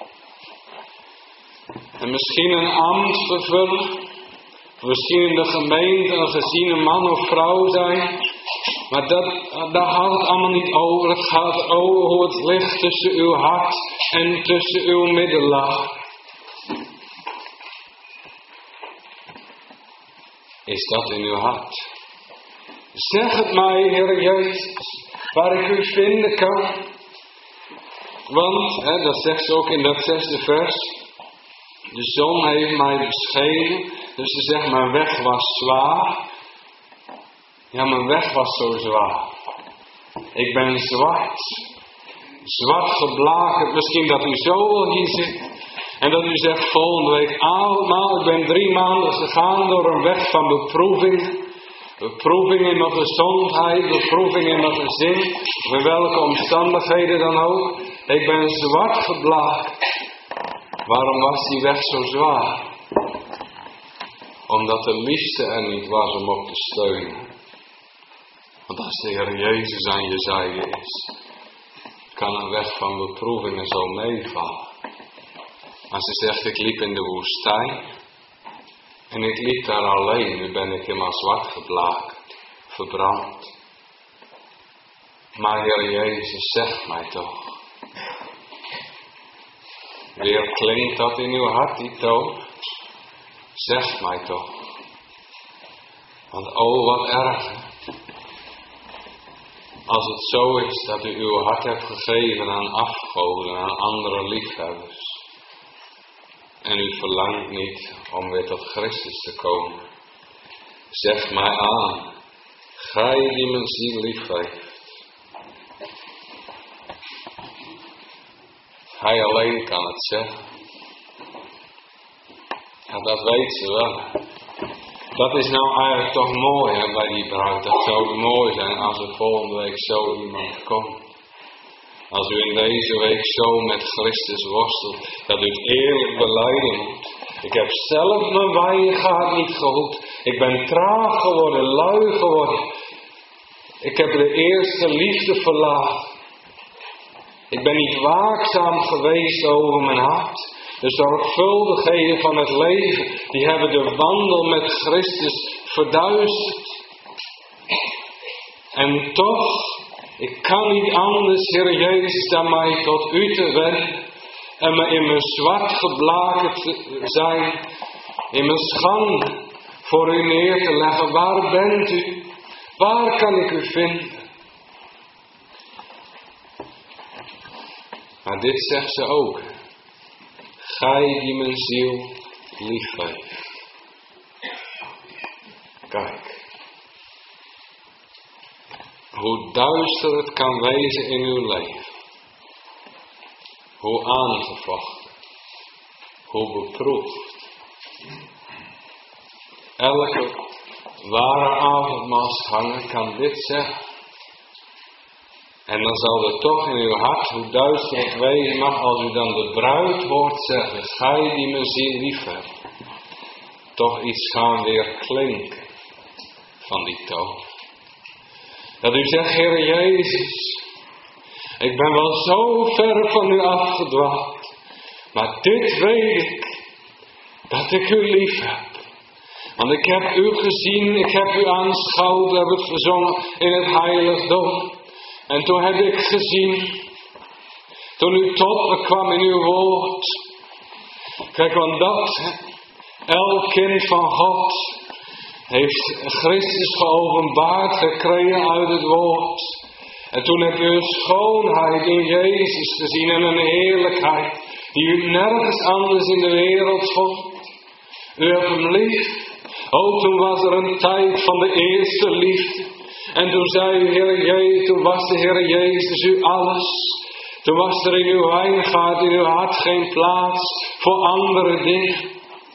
En misschien een ambt vervullen, misschien in de gemeente een geziene man of vrouw zijn, maar dat, daar gaat het allemaal niet over. Het gaat over hoe het ligt tussen uw hart en tussen uw middenlaag. Is dat in uw hart? Zeg het mij, Heer Jezus, waar ik u vinden kan. Want, hè, dat zegt ze ook in dat zesde vers, de zon heeft mij beschenen, dus ze zegt, mijn weg was zwaar. Ja, mijn weg was zo zwaar. Ik ben zwart. Zwart geblakerd. Misschien dat u zo hier zit. En dat u zegt volgende week avondmaal. Ik ben drie maanden gegaan door een weg van beproeving. Beproeving in mijn gezondheid. Beproeving in mijn gezin. Bij welke omstandigheden dan ook. Ik ben zwart geblakerd. Waarom was die weg zo zwaar? Omdat de liefde er niet was om op te steunen. Want als de Heer Jezus aan je zijde is, kan een weg van beproevingen zo meevallen. Maar ze zegt, ik liep in de woestijn en ik liep daar alleen. Nu ben ik helemaal zwart geblakerd, verbrand. Maar Heer Jezus, zeg mij toch. Weer klinkt dat in uw hart, die toon. Zeg mij toch. Want oh, wat erg. Als het zo is dat u uw hart hebt gegeven aan afgoden, aan andere liefhebbers. En u verlangt niet om weer tot Christus te komen. Zeg mij aan, gij die mijn ziel lief heeft. Hij alleen kan het zeggen. Ja, dat weet ze wel. Dat is nou eigenlijk toch mooi, hè, bij die bruid. Dat zou mooi zijn als er volgende week zo iemand komt. Als u in deze week zo met Christus worstelt, dat u het eerlijk belijden moet. Ik heb zelf mijn wijngaard niet gehoed. Ik ben traag geworden, lui geworden. Ik heb de eerste liefde verlaten. Ik ben niet waakzaam geweest over mijn hart. De zorgvuldigheden van het leven, die hebben de wandel met Christus verduisterd. En toch, ik kan niet anders, Heer Jezus, dan mij tot u te wenden. En me in mijn zwart geblakerd te zijn, in mijn schande voor u neer te leggen. Waar bent u? Waar kan ik u vinden? Maar dit zegt ze ook. Gij die mijn ziel lief heeft. Kijk. Hoe duister het kan wezen in uw leven. Hoe aangevochten. Hoe beproefd. Elke ware avondmaalsganger kan dit zeggen. En dan zal er toch in uw hart, hoe duister het wezen mag, als u dan de bruid hoort zeggen, gij die mijn ziel lief hebt, toch iets gaan weer klinken van die toon. Dat u zegt, Heer Jezus, ik ben wel zo ver van u afgedwaald, maar dit weet ik, dat ik u lief heb. Want ik heb u gezien, ik heb u aanschouwd, we hebben het gezongen in het heiligdom. En toen heb ik gezien, toen u tot me kwam in uw woord. Kijk, want dat, elk kind van God, heeft Christus geopenbaard gekregen uit het woord. En toen heb u een schoonheid in Jezus gezien en een heerlijkheid, die u nergens anders in de wereld vond. U hebt hem lief. Oh, toen was er een tijd van de eerste liefde. En toen zei u, Heer Jezus, toen was de Heer Jezus u alles. Toen was er in uw wijngaard, in uw hart geen plaats voor andere dingen.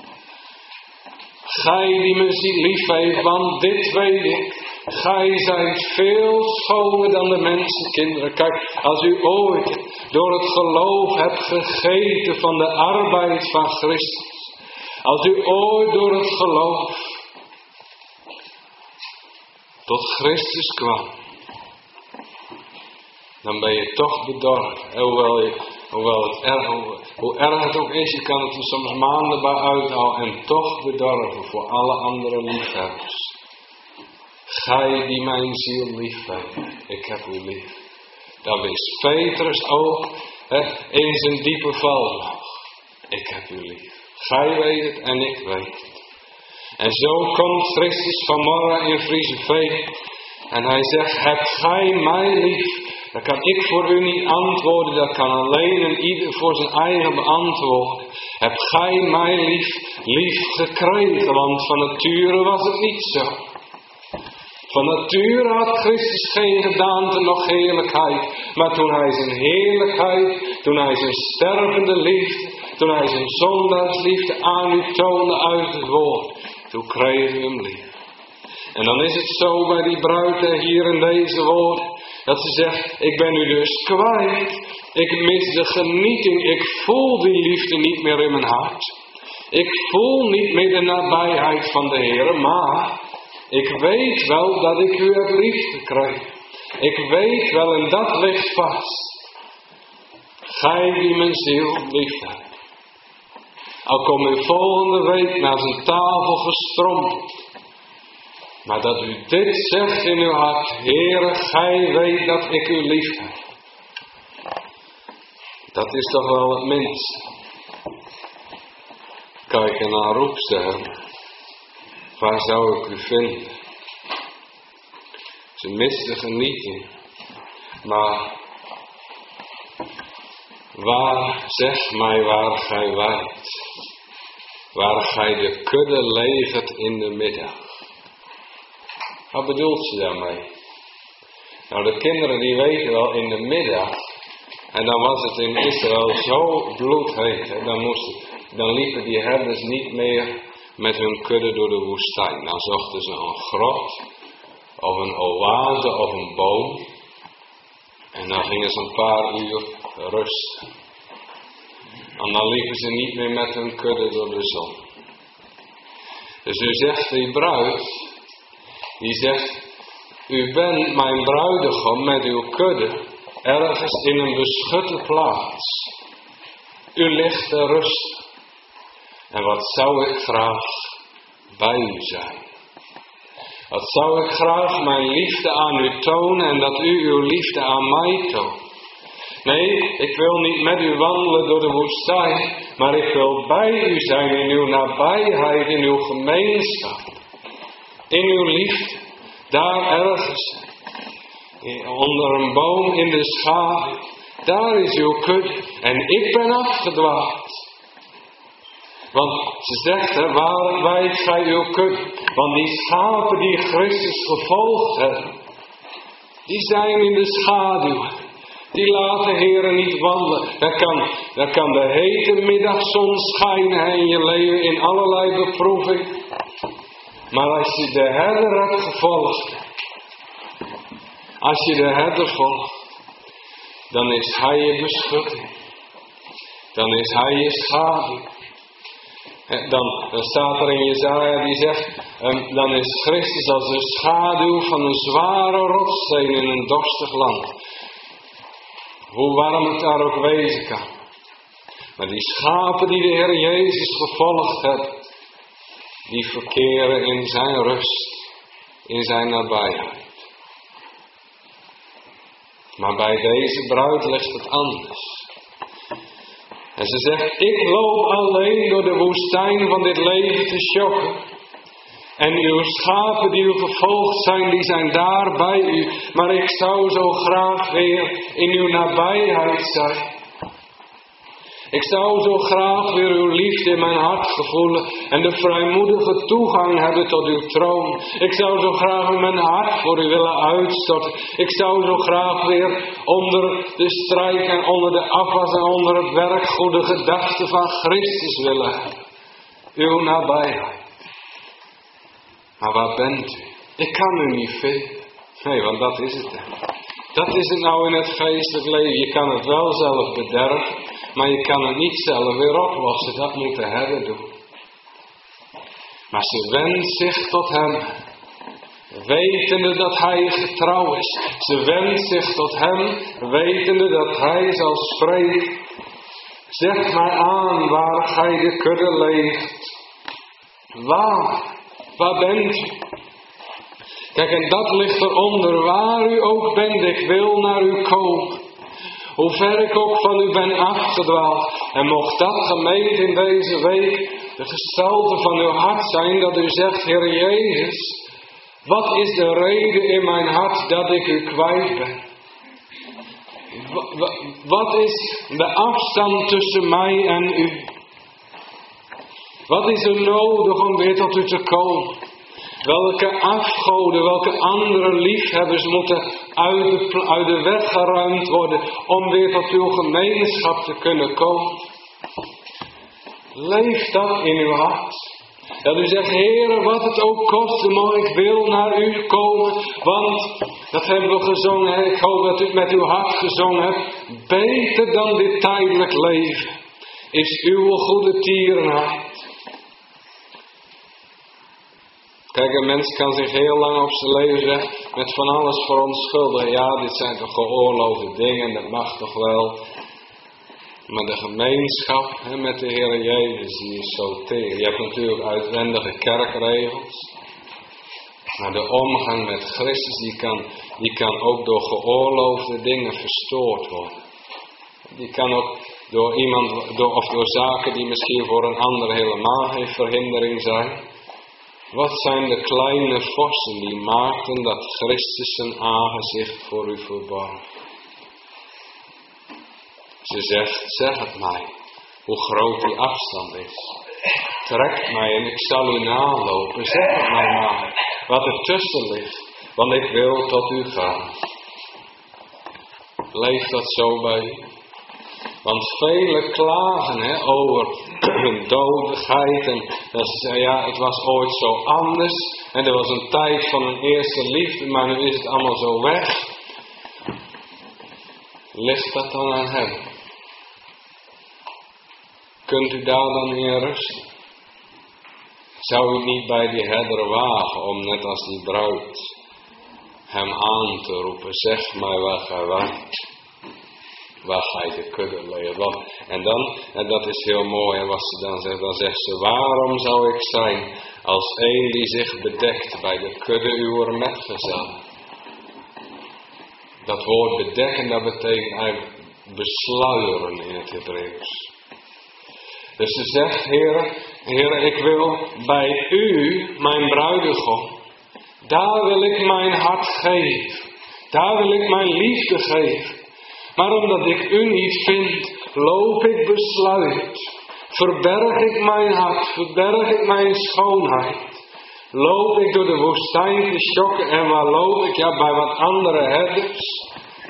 Gij die me ziet lief heeft, want dit weet ik. Gij zijt veel schoner dan de mensenkinderen. Kijk, als u ooit door het geloof hebt gegeten van de arbeid van Christus. Als u ooit door het geloof tot Christus kwam. Dan ben je toch bedorven. Hoewel, je, hoewel het erg, hoe erg het ook is, je kan het er soms maanden bij uithouden. En toch bedorven voor alle andere liefhebbers. Gij die mijn ziel lief heeft, ik heb u lief. Dat wist Petrus ook he, in zijn diepe val nog. Ik heb u lief. Gij weet het en ik weet het. En zo komt Christus vanmorgen in Frieseveen. En hij zegt, hebt gij mij lief? Dat kan ik voor u niet antwoorden. Dat kan alleen en ieder voor zijn eigen beantwoorden. Hebt gij mij lief, lief gekregen? Want van nature was het niet zo. Van nature had Christus geen gedaante nog heerlijkheid. Maar toen hij zijn heerlijkheid, toen hij zijn stervende liefde, toen hij zijn zondaarsliefde aan u toonde uit het woord, toen kregen we hem lief. En dan is het zo bij die bruid hier in deze woord, dat ze zegt, ik ben u dus kwijt. Ik mis de genieting, ik voel die liefde niet meer in mijn hart. Ik voel niet meer de nabijheid van de Heer, maar ik weet wel dat ik u heb lief gekregen. Ik weet wel en dat ligt vast. Gij die mijn ziel lief hebt. Al kom u volgende week naar zijn tafel gestrompeld. Maar dat u dit zegt in uw hart. Heere, gij weet dat ik u lief heb. Dat is toch wel het minst. Kijken naar roepstem. Waar zou ik u vinden? Ze mist de genieting. Maar waar, zeg mij waar gij waait. Waar gij de kudde legert in de middag. Wat bedoelt ze daarmee? Nou, de kinderen die weten wel in de middag. En dan was het in Israël zo bloedheet. Hè, dan, moesten, dan liepen die herders niet meer met hun kudde door de woestijn. Dan zochten ze een grot, of een oase, of een boom. En dan gingen ze een paar uur rusten. En dan liepen ze niet meer met hun kudde door de zon. Dus u zegt die bruid, die zegt, u bent mijn bruidegom met uw kudde, ergens in een beschutte plaats. U ligt te rusten. En wat zou ik graag bij u zijn. Wat zou ik graag mijn liefde aan u tonen en dat u uw liefde aan mij toont. Nee, ik wil niet met u wandelen door de woestijn, maar ik wil bij u zijn in uw nabijheid, in uw gemeenschap. In uw liefde, daar ergens, onder een boom in de schaduw, daar is uw kudde en ik ben afgedwaald. Want ze zegt, hè, waar wijdt gij uw kudde? Want die schapen die Christus gevolgd hebben, die zijn in de schaduw. Die laten Heeren niet wandelen. Dan kan, dan kan de hete middagzon schijnen in je leven in allerlei beproeving. Maar als je de herder hebt gevolgd, als je de herder volgt, dan is hij je beschutting. Dan is hij je schaduw. Dan, dan staat er in Jesaja die zegt, um, dan is Christus als de schaduw van een zware rotssteen in een dorstig land. Hoe warm het daar ook wezen kan. Maar die schapen die de Heer Jezus gevolgd hebben, die verkeren in zijn rust, in zijn nabijheid. Maar bij deze bruid ligt het anders. En ze zegt, ik loop alleen door de woestijn van dit leven te sjokken. En uw schapen die u gevolgd zijn, die zijn daar bij u. Maar ik zou zo graag weer in uw nabijheid zijn. Ik zou zo graag weer uw liefde in mijn hart gevoelen en de vrijmoedige toegang hebben tot uw troon. Ik zou zo graag mijn hart voor u willen uitstorten. Ik zou zo graag weer onder de strijd en onder de afwas en onder het werk goede gedachten van Christus willen hebben. Uw nabijheid. Maar waar bent u? Ik kan u niet vinden. Nee, want dat is het. Hè. Dat is het nou in het geestelijk leven. Je kan het wel zelf bederven, maar je kan het niet zelf weer oplossen. Dat moet de Herder doen. Maar ze wendt zich tot hem, wetende dat hij getrouw is. Ze wendt zich tot hem, wetende dat hij zal spreken. Zeg mij aan waar gij de kudde leeft. Waar? Waar bent u? Kijk, en dat ligt eronder. Waar u ook bent, ik wil naar u komen. Hoe ver ik ook van u ben afgedwaald. En mocht dat gemeente in deze week de gestalte van uw hart zijn, dat u zegt, Heer Jezus, wat is de reden in mijn hart dat ik u kwijt ben? Wat is de afstand tussen mij en u? Wat is er nodig om weer tot u te komen? Welke afgoden, welke andere liefhebbers moeten uit de, uit de weg geruimd worden om weer tot uw gemeenschap te kunnen komen? Leef dat in uw hart. Dat u zegt, Heere, wat het ook kost, maar ik wil naar u komen. Want, dat hebben we gezongen, ik hoop dat u het met uw hart gezongen hebt. Beter dan dit tijdelijk leven is uw goede tierenheid. Kijk, een mens kan zich heel lang op zijn leven met van alles verontschuldigen. Ja, dit zijn toch geoorloofde dingen, dat mag toch wel. Maar de gemeenschap hè, met de Heer Jezus, die is zo teer. Je hebt natuurlijk uitwendige kerkregels. Maar de omgang met Christus, die kan, die kan ook door geoorloofde dingen verstoord worden. Die kan ook door iemand, door, of door zaken die misschien voor een ander helemaal geen verhindering zijn. Wat zijn de kleine vorsten die maakten dat Christus zijn aangezicht voor u verborg? Ze zegt, zeg het mij, hoe groot die afstand is. Trek mij en ik zal u nalopen. Zeg het mij maar, wat er tussen ligt, want ik wil tot u gaan. Leeft dat zo bij u? Want velen klagen hè, over hun dodigheid. En dat ze zeggen, ja, het was ooit zo anders. En er was een tijd van een eerste liefde, maar nu is het allemaal zo weg. Ligt dat dan aan hem? Kunt u daar dan in rusten? Zou u niet bij die herder wagen om net als die bruid hem aan te roepen? Zeg mij waar gij waart. Waar ga je de kudde leiden? En dan, en dat is heel mooi, en wat ze dan zegt, dan zegt ze, waarom zou ik zijn als een die zich bedekt bij de kudde uwer metgezellen? Dat woord bedekken, dat betekent eigenlijk besluieren in het Hebreeuws. Dus ze zegt, Heere, Heere, ik wil bij u, mijn bruidegom, daar wil ik mijn hart geven. Daar wil ik mijn liefde geven. Maar omdat ik u niet vind, loop ik besluit. Verberg ik mijn hart, verberg ik mijn schoonheid. Loop ik door de woestijn te schokken en waar loop ik? Ja, bij wat andere herders.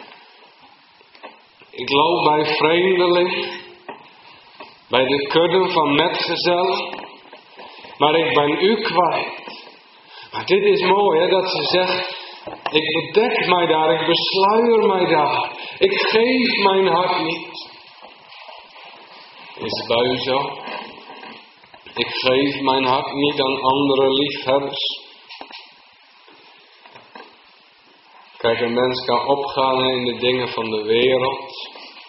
Ik loop bij vreemdelingen, bij de kudde van metgezellen. Maar ik ben u kwijt. Maar dit is mooi, hè, dat ze zegt, ik bedek mij daar, ik besluier mij daar. Ik geef mijn hart niet. Is het bij u zo? Ik geef mijn hart niet aan andere liefhebbers. Kijk, een mens kan opgaan in de dingen van de wereld.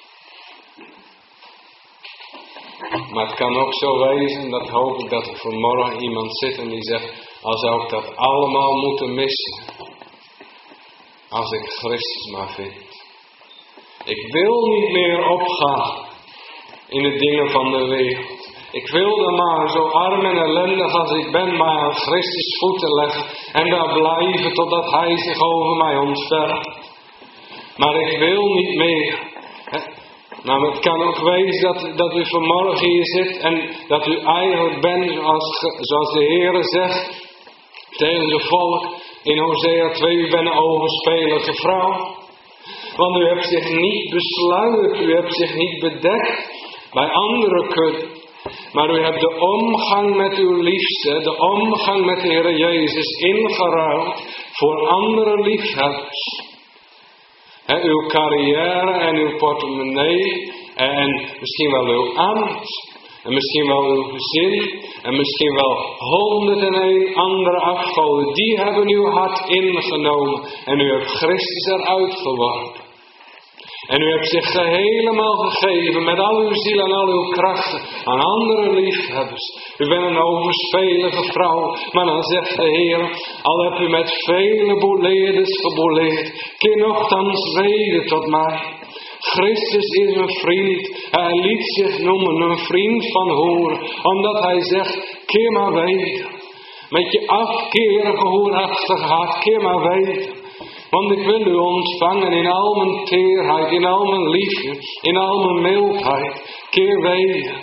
Maar het kan ook zo wezen, dat hoop ik dat er vanmorgen iemand zit en die zegt, als zou ik dat allemaal moeten missen. Als ik Christus maar vind. Ik wil niet meer opgaan in de dingen van de wereld. Ik wil dan maar zo arm en ellendig als ik ben, maar aan Christus voeten leggen en daar blijven totdat Hij zich over mij ontfermt. Maar ik wil niet meer. Hè? Nou, het kan ook wezen dat, dat u vanmorgen hier zit en dat u eigenlijk bent zoals, zoals de Heer zegt tegen de volk in Hosea twee, u bent een overspelige vrouw. Want u hebt zich niet besluierd, u hebt zich niet bedekt bij andere kudden. Maar u hebt de omgang met uw liefste, de omgang met de Heer Jezus ingeruild voor andere liefhebbers. He, uw carrière en uw portemonnee en misschien wel uw ambt. En misschien wel uw gezin. En misschien wel honderd en een andere afgoden. Die hebben uw hart ingenomen. En u hebt Christus eruit geworpen. En u hebt zich helemaal gegeven met al uw ziel en al uw krachten aan andere liefhebbers. U bent een overspelige vrouw. Maar dan zegt de Heer, al hebt u met vele boeleerders geboeleerd, keer nochtans weder tot mij. Christus is een vriend. Hij liet zich noemen een vriend van horen. Omdat hij zegt, keer maar weder. Met je afkerige hoerachtige hart, keer maar weder. Want ik wil u ontvangen in al mijn teerheid, in al mijn liefde, in al mijn mildheid. Keer weder.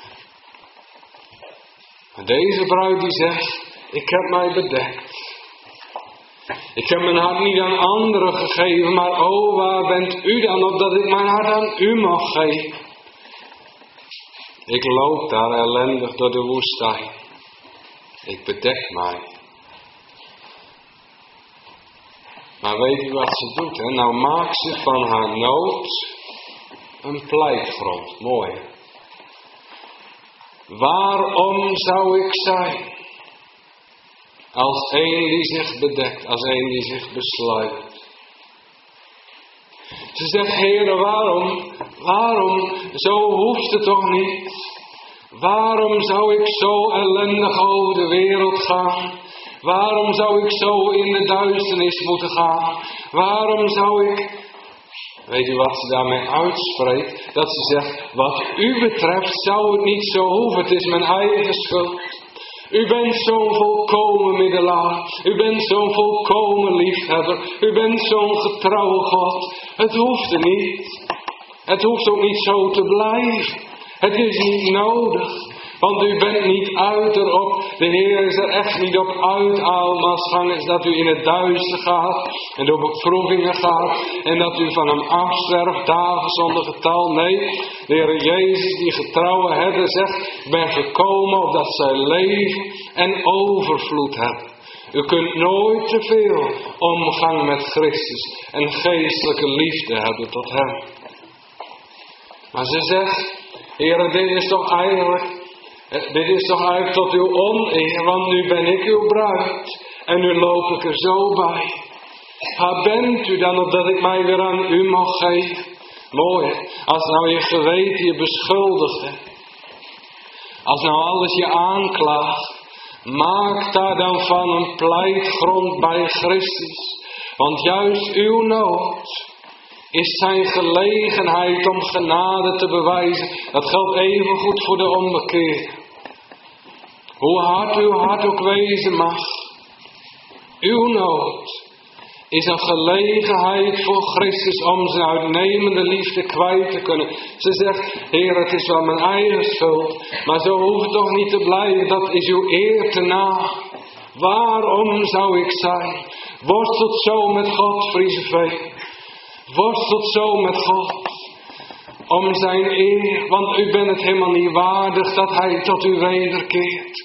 Maar deze bruid die zegt, ik heb mij bedekt. Ik heb mijn hart niet aan anderen gegeven, maar o, waar bent u dan opdat ik mijn hart aan u mag geven? Ik loop daar ellendig door de woestijn. Ik bedek mij. Maar weet u wat ze doet? Hè? Nou maakt ze van haar nood een pleitgrond. Mooi. Waarom zou ik zijn? Als een die zich bedekt, als een die zich besluit. Ze zegt, Heere, waarom? Waarom? Zo hoeft het toch niet? Waarom zou ik zo ellendig over de wereld gaan? Waarom zou ik zo in de duisternis moeten gaan? Waarom zou ik... Weet u wat ze daarmee uitspreekt? Dat ze zegt, wat u betreft zou het niet zo hoeven. Het is mijn eigen schuld. U bent zo'n volkomen middelaar. U bent zo'n volkomen liefhebber. U bent zo'n getrouwe God. Het hoeft er niet. Het hoeft ook niet zo te blijven. Het is niet nodig. Want u bent niet uit erop. De Heer is er echt niet op uit, almaasgangers, dat u in het duister gaat. En door beproevingen gaat. En dat u van hem afzwerft, dagen zonder getal. Nee, de Heer Jezus, die getrouwe herder, zegt, ik ben gekomen opdat zij leven en overvloed hebben. U kunt nooit te veel omgang met Christus en geestelijke liefde hebben tot hem. Maar ze zegt, Heer, dit is toch eigenlijk... Dit is toch eigenlijk tot uw oneer, want nu ben ik uw bruid. En nu loop ik er zo bij. Waar bent u dan opdat ik mij weer aan u mag geven? Mooi, als nou je geweten je beschuldigt. Hè? Als nou alles je aanklaagt. Maak daar dan van een pleitgrond bij Christus. Want juist uw nood is zijn gelegenheid om genade te bewijzen. Dat geldt even goed voor de onbekeerde. Hoe hard uw hart ook wezen mag. Uw nood is een gelegenheid voor Christus om zijn uitnemende liefde kwijt te kunnen. Ze zegt, Heer, het is wel mijn eigen schuld. Maar zo hoeft het toch niet te blijven. Dat is uw eer te na. Waarom zou ik zijn? Worstelt zo met God, Frieseveen. Worstelt zo met God. Om zijn eer. Want u bent het helemaal niet waardig dat hij tot u wederkeert.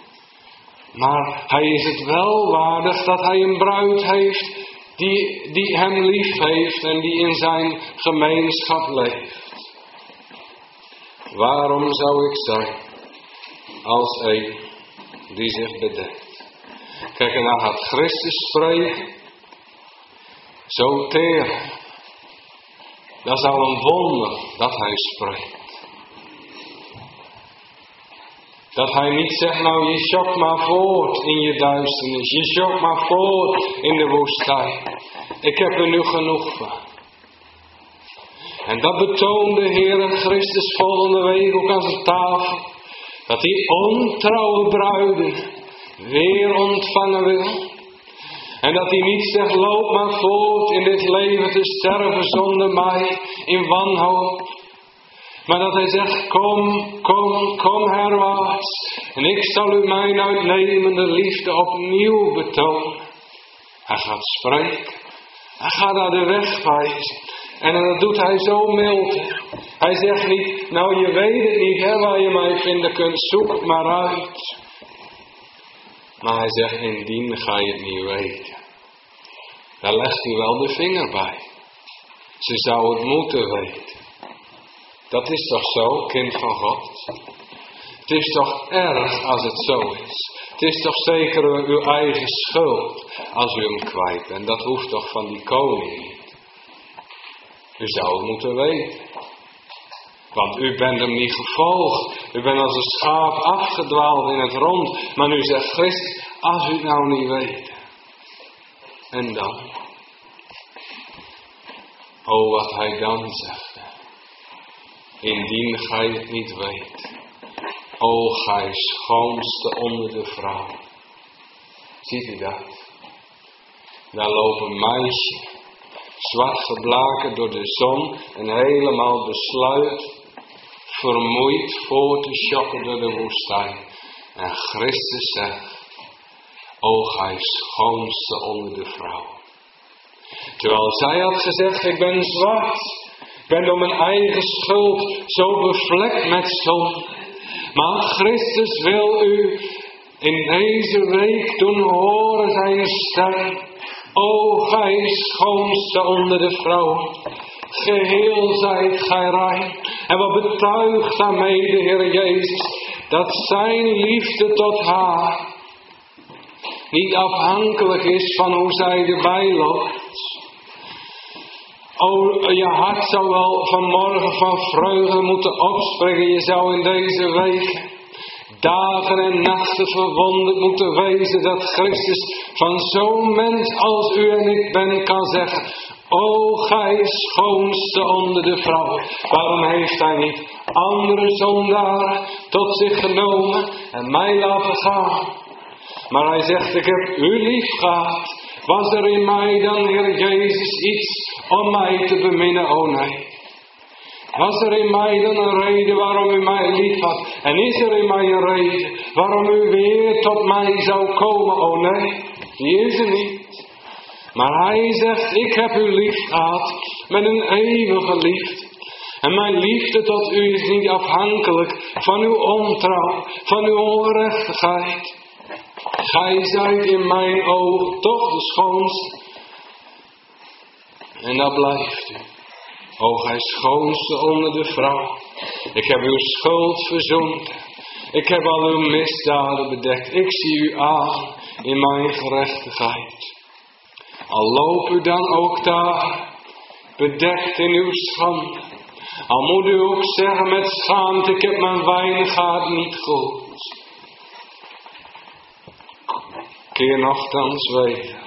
Maar hij is het wel waardig dat hij een bruid heeft. Die, die hem lief heeft en die in zijn gemeenschap leeft. Waarom zou ik zijn als een die zich bedekt? Kijk, en dan gaat Christus spreken. Zo teer. Dat is al een wonder dat hij spreekt. Dat hij niet zegt, nou je schokt maar voort in je duisternis. Je schokt maar voort in de woestijn. Ik heb er nu genoeg van. En dat betoont de Heer Christus volgende week ook aan zijn tafel. Dat die ontrouwe bruiden weer ontvangen wil. En dat hij niet zegt, loop maar voort in dit leven te sterven zonder mij in wanhoop. Maar dat hij zegt, kom, kom, kom herwaarts. En ik zal u mijn uitnemende liefde opnieuw betonen. Hij gaat spreken. Hij gaat naar de weg wijzen. En dat doet hij zo mild. Hij zegt niet, nou je weet het niet hè, waar je mij vinden kunt, zoek maar uit. Maar hij zegt, indien ga je het niet weten. Daar legt hij wel de vinger bij. Ze zou het moeten weten. Dat is toch zo, kind van God? Het is toch erg als het zo is. Het is toch zeker uw eigen schuld als u hem kwijt bent. Dat hoeft toch van die koning niet. U zou het moeten weten. Want u bent hem niet gevolgd. U bent als een schaap afgedwaald in het rond. Maar nu zegt Christus, als u het nou niet weet. En dan? O, wat hij dan zegt. Indien gij het niet weet. O, gij schoonste onder de vrouw. Ziet u dat? Daar loopt een meisje. Zwart geblaken door de zon. En helemaal besluit. Vermoeid voor te shoppen door de woestijn. En Christus zegt. O, gij schoonste onder de vrouw. Terwijl zij had gezegd, ik ben zwart. Ik ben door mijn eigen schuld zo bevlekt met zonde. Maar Christus wil u in deze week doen horen zijn stem. O, gij schoonste onder de vrouwen. Geheel zijt gij rein. En wat betuigt daarmee de Heer Jezus. Dat zijn liefde tot haar niet afhankelijk is van hoe zij erbij loopt. O, je hart zou wel vanmorgen van vreugde moeten opspringen. Je zou in deze week dagen en nachten verwonderd moeten wezen dat Christus van zo'n mens als u en ik ben kan zeggen. O, gij schoonste onder de vrouwen. Waarom heeft hij niet andere zondaren tot zich genomen en mij laten gaan? Maar hij zegt, ik heb u lief gehad. Was er in mij dan, Heer Jezus, iets om mij te beminnen? O nee. Was er in mij dan een reden waarom u mij lief had? En is er in mij een reden waarom u weer tot mij zou komen? O nee, die is er niet. Maar hij zegt, ik heb u lief gehad met een eeuwige liefde. En mijn liefde tot u is niet afhankelijk van uw ontrouw, van uw ongerechtigheid. Gij zijt in mijn ogen toch de schoonste. En dat blijft u. O, gij schoonste onder de vrouw. Ik heb uw schuld verzoend. Ik heb al uw misdaden bedekt. Ik zie u aan in mijn gerechtigheid. Al loop u dan ook daar, bedekt in uw schande. Al moet u ook zeggen met schaamte, ik heb mijn weinigheid niet goed. Keer nochtans weder.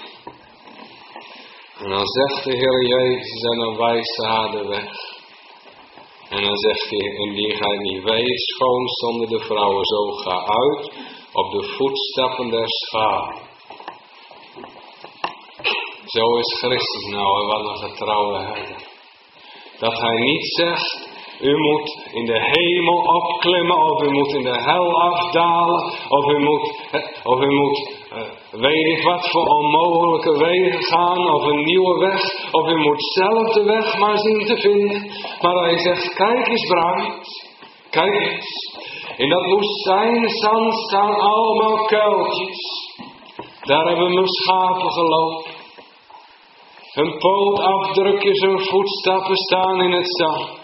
En dan zegt de Heer Jezus en dan wijst hij haar de weg. En dan zegt hij, indien gij niet weet, schoonst onder de vrouwen, zo ga uit op de voetstappen der schapen. Zo is Christus nou, en wat een getrouwe herder. Dat hij niet zegt, u moet in de hemel opklimmen, of u moet in de hel afdalen, of u moet, of u moet uh, weet ik wat voor onmogelijke wegen gaan, of een nieuwe weg, of u moet zelf de weg maar zien te vinden. Maar hij zegt, kijk eens bruid, kijk eens, in dat woestijnzand staan allemaal kuiltjes. Daar hebben mijn schapen gelopen. Hun pootafdrukjes, hun voetstappen staan in het zand.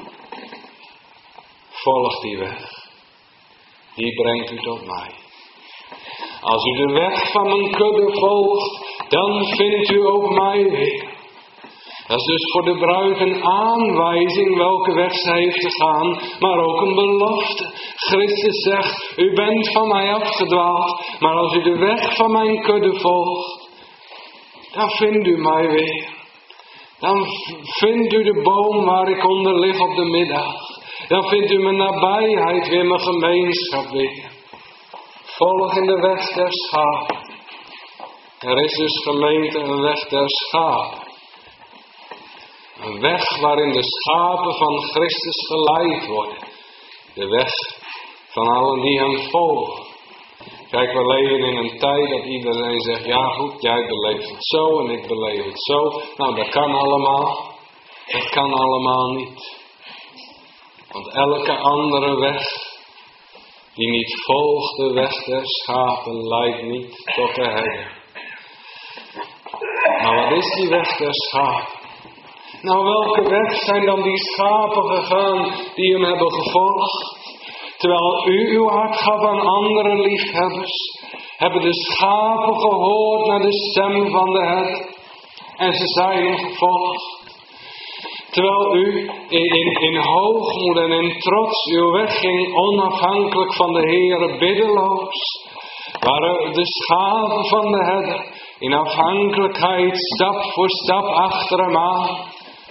Volg die weg. Die brengt u tot mij. Als u de weg van mijn kudde volgt, dan vindt u ook mij weer. Dat is dus voor de bruid een aanwijzing welke weg zij heeft te gaan, maar ook een belofte. Christus zegt, u bent van mij afgedwaald, maar als u de weg van mijn kudde volgt, dan vindt u mij weer. Dan vindt u de boom waar ik onder lig op de middag. Dan vindt u mijn nabijheid weer, mijn gemeenschap weer. Volg in de weg der schapen. Er is dus gemeente een weg der schapen. Een weg waarin de schapen van Christus geleid worden. De weg van allen die hem volgen. Kijk, we leven in een tijd dat iedereen zegt, ja goed, jij beleeft het zo en ik beleef het zo. Nou, dat kan allemaal. Dat kan allemaal niet. Want elke andere weg, die niet volgt de weg der schapen, leidt niet tot de herder. Maar wat is die weg der schapen? Nou, welke weg zijn dan die schapen gegaan die hem hebben gevolgd? Terwijl u uw hart gaf aan andere liefhebbers, hebben de schapen gehoord naar de stem van de herder. En ze zijn hem gevolgd. Terwijl u in, in, in hoogmoed en in trots uw weg ging, onafhankelijk van de Heere, biddeloos, waren de schapen van de herder in afhankelijkheid stap voor stap achter hem aan.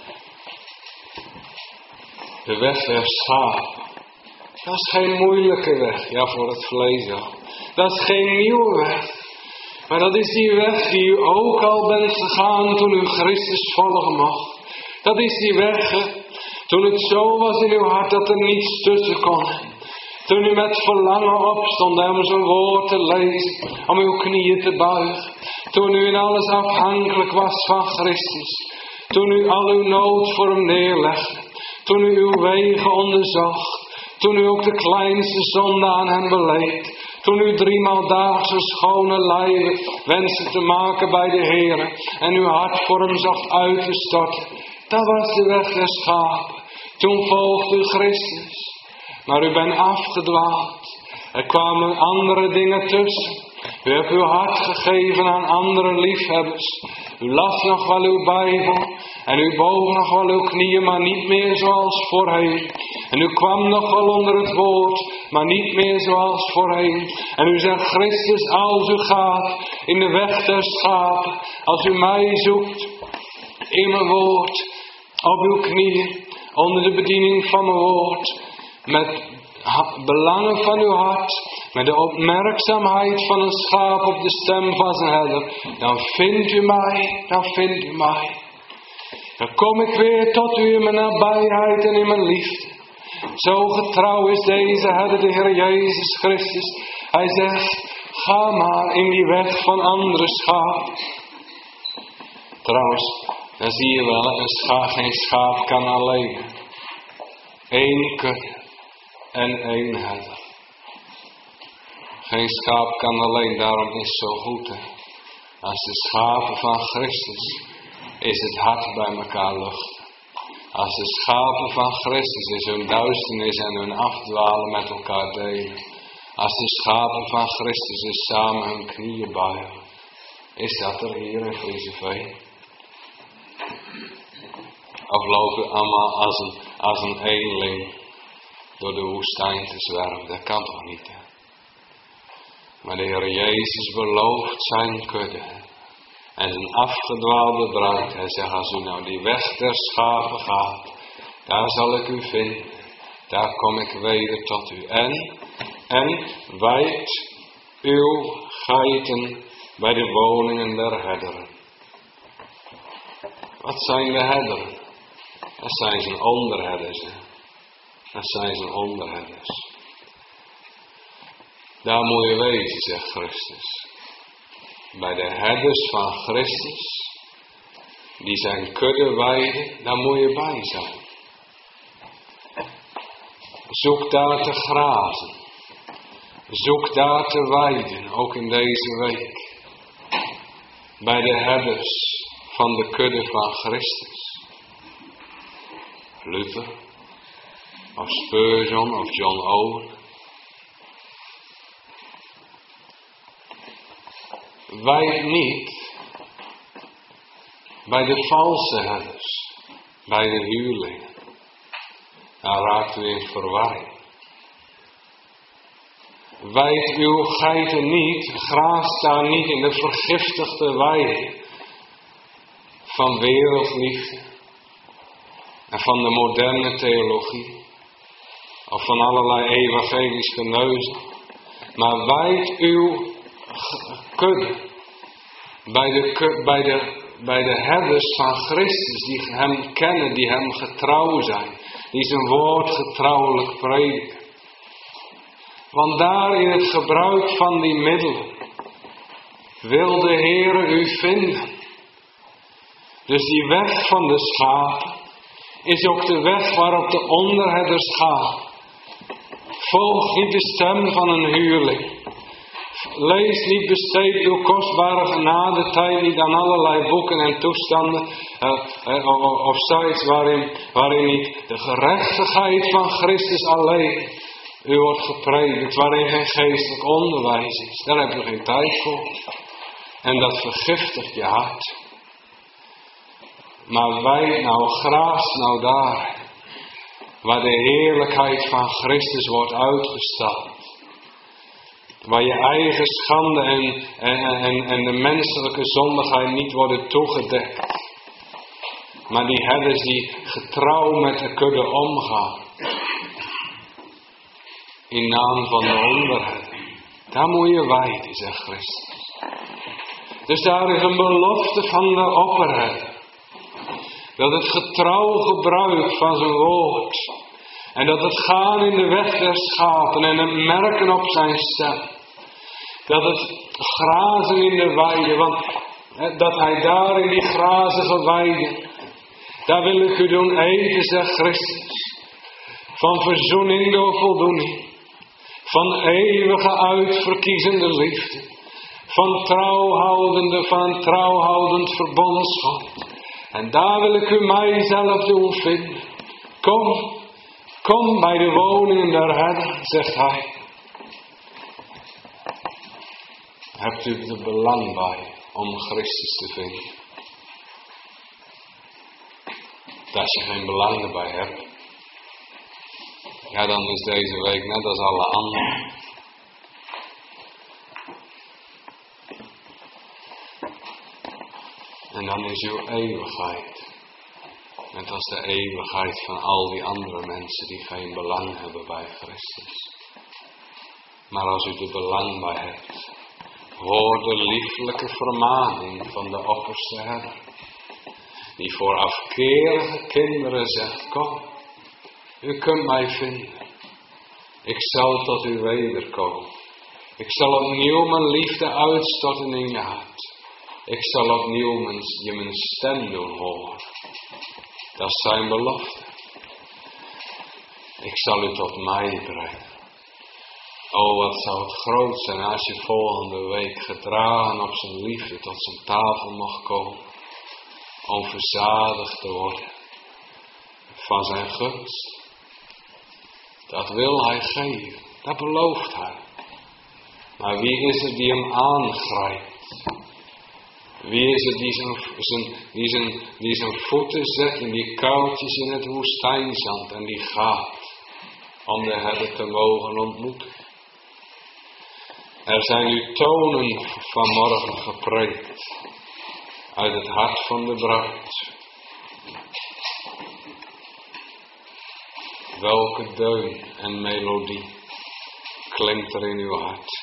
De weg der schapen. Dat is geen moeilijke weg, ja, voor het vlees wel. Dat is geen nieuwe weg. Maar dat is die weg die u ook al bent gegaan toen u Christus volgen mocht. Dat is die weg, hè, toen het zo was in uw hart dat er niets tussen kon. Toen u met verlangen opstond om zijn woord te lezen, om uw knieën te buigen. Toen u in alles afhankelijk was van Christus. Toen u al uw nood voor hem neerlegde. Toen u uw wegen onderzocht. Toen u ook de kleinste zonde aan hem beleed. Toen u driemaal daags een schone lijden wenste te maken bij de Heere. En uw hart voor hem zocht uit te storten. Dat was de weg der schapen. Toen volgde u Christus. Maar u bent afgedwaald. Er kwamen andere dingen tussen. U hebt uw hart gegeven aan andere liefhebbers. U las nog wel uw Bijbel. En u boog nog wel uw knieën, maar niet meer zoals voorheen. En u kwam nog wel onder het woord, maar niet meer zoals voorheen. En u zegt, Christus, als u gaat in de weg der schapen, als u mij zoekt in mijn woord, op uw knieën, onder de bediening van mijn woord, met belangen van uw hart, met de opmerkzaamheid van een schaap op de stem van zijn herder, dan vindt u mij, dan vindt u mij. Dan kom ik weer tot u in mijn nabijheid en in mijn liefde. Zo getrouw is deze herder, de Heer Jezus Christus. Hij zegt, ga maar in die weg van andere schapen. Trouwens, dan zie je wel, een schaap, geen schaap kan alleen. Eén kudde en één herder. Geen schaap kan alleen, daarom is het zo goed. Hè? Als de schapen van Christus is het hart bij elkaar lucht. Als de schapen van Christus is hun duisternis en hun afdwalen met elkaar delen. Als de schapen van Christus is samen hun knieën buigen. Is dat er hier in Frieseveen? Of lopen allemaal als een, als een eenling door de woestijn te zwerven? Dat kan toch niet, hè? Maar de Heer Jezus belooft zijn kudde en zijn afgedwaalde bruid. Hij zegt, als u nou die weg der schapen gaat, daar zal ik u vinden. Daar kom ik weder tot u. En, en wijd uw geiten bij de woningen der herderen. Wat zijn de herderen? Dat zijn zijn onderherders. Hè? Dat zijn zijn onderherders. Daar moet je wezen, zegt Christus. Bij de herders van Christus, die zijn kudde weiden, daar moet je bij zijn. Zoek daar te grazen. Zoek daar te weiden, ook in deze week. Bij de herders van de kudde van Christus. Luther, of Spurgeon, of John Owen. Wijd niet bij de valse herders, bij de huurlingen. Daar raakt u in verwarring. Wijd uw geiten niet, graast daar niet in de vergiftigde weide van wereldliefde en van de moderne theologie of van allerlei evangelische neuzen, maar wijd uw kudde bij de, bij de bij de herders van Christus, die hem kennen, die hem getrouw zijn, die zijn woord getrouwelijk prediken. Want daar in het gebruik van die middelen wil de Heere u vinden. Dus die weg van de schapen is ook de weg waarop de onderherders gaan. Volg niet de stem van een huurling. Lees niet, besteed uw kostbare genadetijd niet aan allerlei boeken en toestanden uh, uh, of sites waarin, waarin niet de gerechtigheid van Christus alleen u wordt gepredikt, waarin geen geestelijk onderwijs is. Daar heb je geen tijd voor. En dat vergiftigt je hart. Maar wij nou graag nou daar, waar de heerlijkheid van Christus wordt uitgestald. Waar je eigen schande en, en, en, en de menselijke zondigheid niet worden toegedekt. Maar die herders die getrouw met de kudde omgaan. In naam van de onderherder. Daar moet je wijden, zegt Christus. Dus daar is een belofte van de opperherder. Dat het getrouw gebruik van zijn woord. En dat het gaan in de weg der schapen en het merken op zijn stem. Dat het grazen in de weide, want hè, dat hij daar in die grazige weide, daar wil ik u doen eten, zegt Christus. Van verzoening door voldoening. Van eeuwige uitverkiezende liefde. Van trouwhoudende, van trouwhoudend verbondschap. En daar wil ik u mijzelf doen vinden. Kom, kom bij de woningen der herder, zegt hij. Hebt u er belang bij om Christus te vinden? Als je geen belang erbij hebt, ja, dan is deze week net als alle anderen. En dan is uw eeuwigheid, net als de eeuwigheid van al die andere mensen die geen belang hebben bij Christus. Maar als u er belang bij hebt, hoor de lieflijke vermaning van de opperste herder. Die voor afkerige kinderen zegt, kom, u kunt mij vinden. Ik zal tot u wederkomen. Ik zal opnieuw mijn liefde uitstorten in je hart. Ik zal opnieuw mijn, je mijn stem doen horen. Dat is zijn belofte. Ik zal u tot mij brengen. Oh, wat zou het groot zijn als je volgende week gedragen op zijn liefde tot zijn tafel mocht komen. Om verzadigd te worden van zijn gunst. Dat wil hij geven. Dat belooft hij. Maar wie is het die hem aangrijpt? Wie is het die zijn, zijn, die zijn, die zijn voeten zet in die kuiltjes in het woestijnzand en die gaat om de herder te mogen ontmoeten? Er zijn nu tonen vanmorgen gepreekt uit het hart van de bruid. Welke deun en melodie klinkt er in uw hart?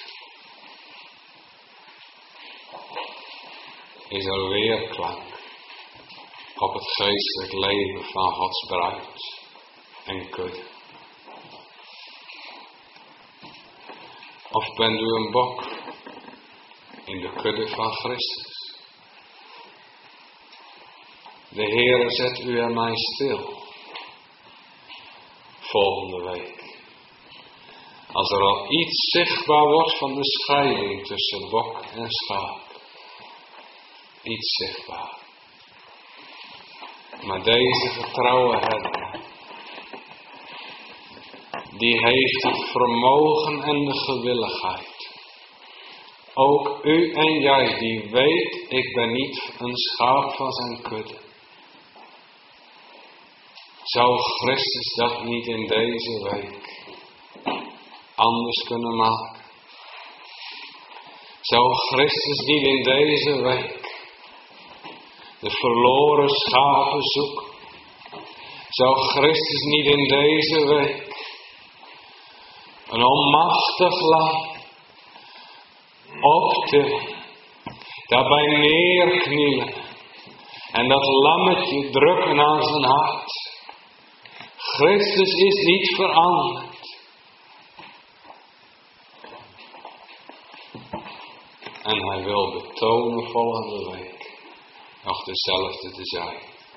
Is er weerklank op het geestelijk leven van Gods bruid en kudde? Of bent u een bok in de kudde van Christus? De Heere zet u en mij stil. Volgende week. Als er al iets zichtbaar wordt van de scheiding tussen bok en schaap. Iets zichtbaar. Maar deze getrouwe herder, die heeft het vermogen en de gewilligheid. Ook u en jij die weet, ik ben niet een schaap van zijn kudde. Zou Christus dat niet in deze week anders kunnen maken? Zou Christus niet in deze week de verloren schapen zoeken? Zou Christus niet in deze week een onmachtig lam optillen, daarbij neerknielen En dat lammetje drukken aan zijn hart. Christus is niet veranderd. En hij wil betonen volgende week nog dezelfde te zijn.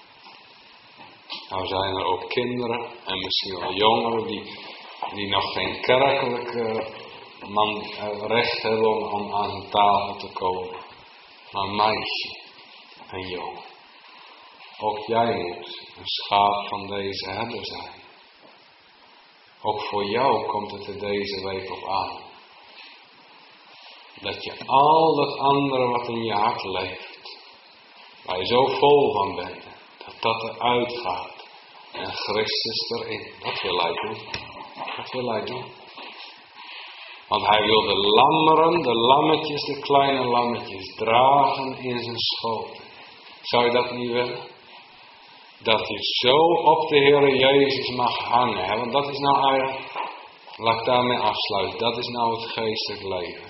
Nou zijn er ook kinderen en misschien wel jongeren die, die nog geen kerkelijke man, eh, recht hebben om, om aan een tafel te komen. Maar meisje en jongen, ook jij moet een schaap van deze herder zijn. Ook voor jou komt het er deze week op aan. Dat je al dat andere wat in je hart leeft, waar je zo vol van bent, dat dat eruit gaat. En Christus erin. Dat wil hij doen. Dat wil hij doen. Want hij wil de lammeren, de lammetjes, de kleine lammetjes dragen in zijn schoot. Zou je dat niet willen? Dat je zo op de Heere Jezus mag hangen. Hè? Want dat is nou eigenlijk, laat ik daarmee afsluiten, dat is nou het geestelijk leven.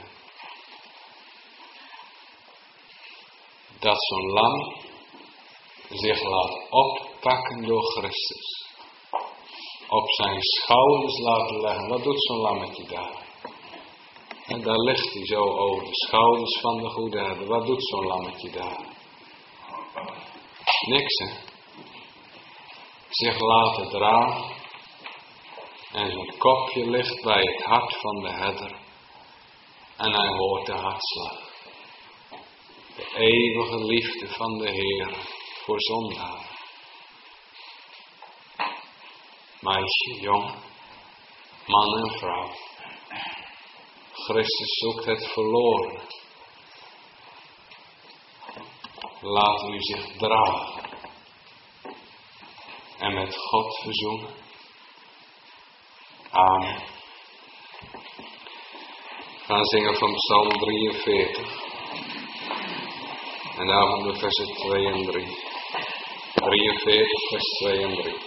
Dat zo'n lam zich laat oppakken door Christus. Op zijn schouders laten leggen. Wat doet zo'n lammetje daar? En daar ligt hij zo over de schouders van de goede herder. Wat doet zo'n lammetje daar? Niks, hè? Zich laten dragen. En zijn kopje ligt bij het hart van de herder. En hij hoort de hartslag. De eeuwige liefde van de Heer voor zondaar. Meisje, jongen, man en vrouw. Christus zoekt het verloren. Laat u zich dragen. En met God verzoenen. Amen. We gaan zingen van Psalm drieënveertig. En daarvan de versen twee en drie. drieënveertig, vers twee en drie.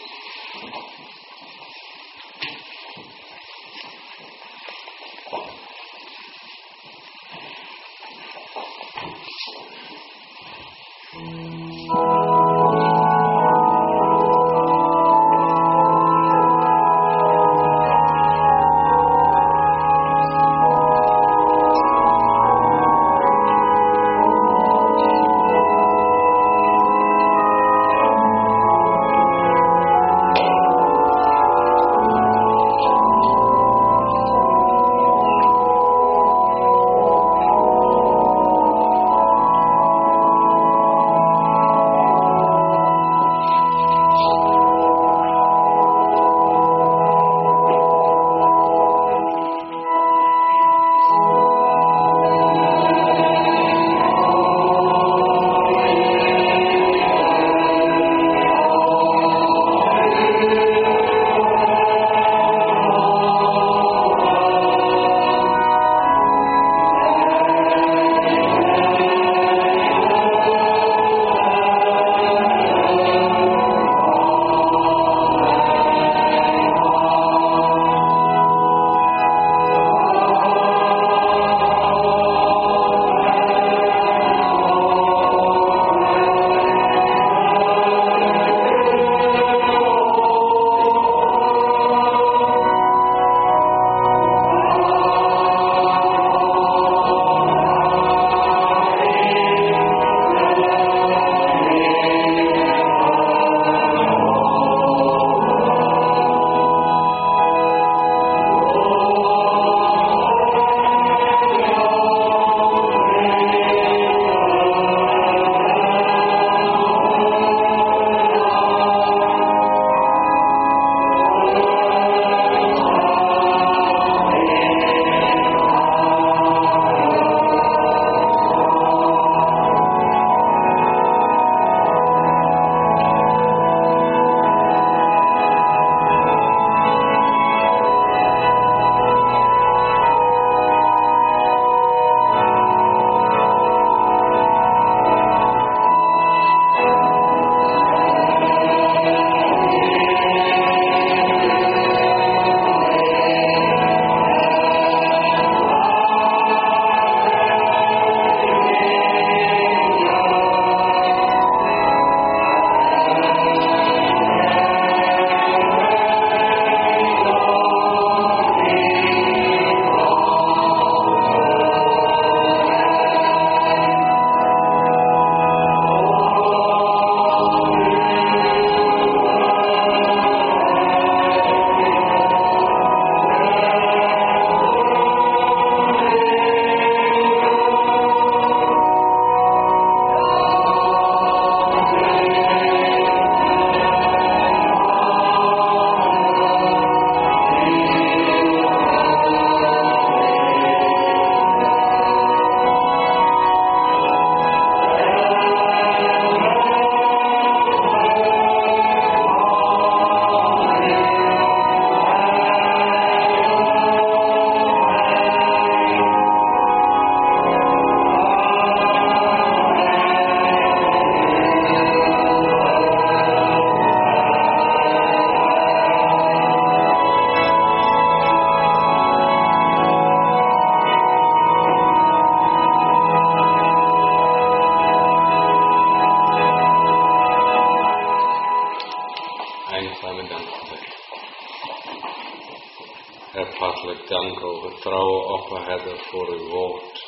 Heb hartelijk dank, o getrouwe opperherder, voor uw woord.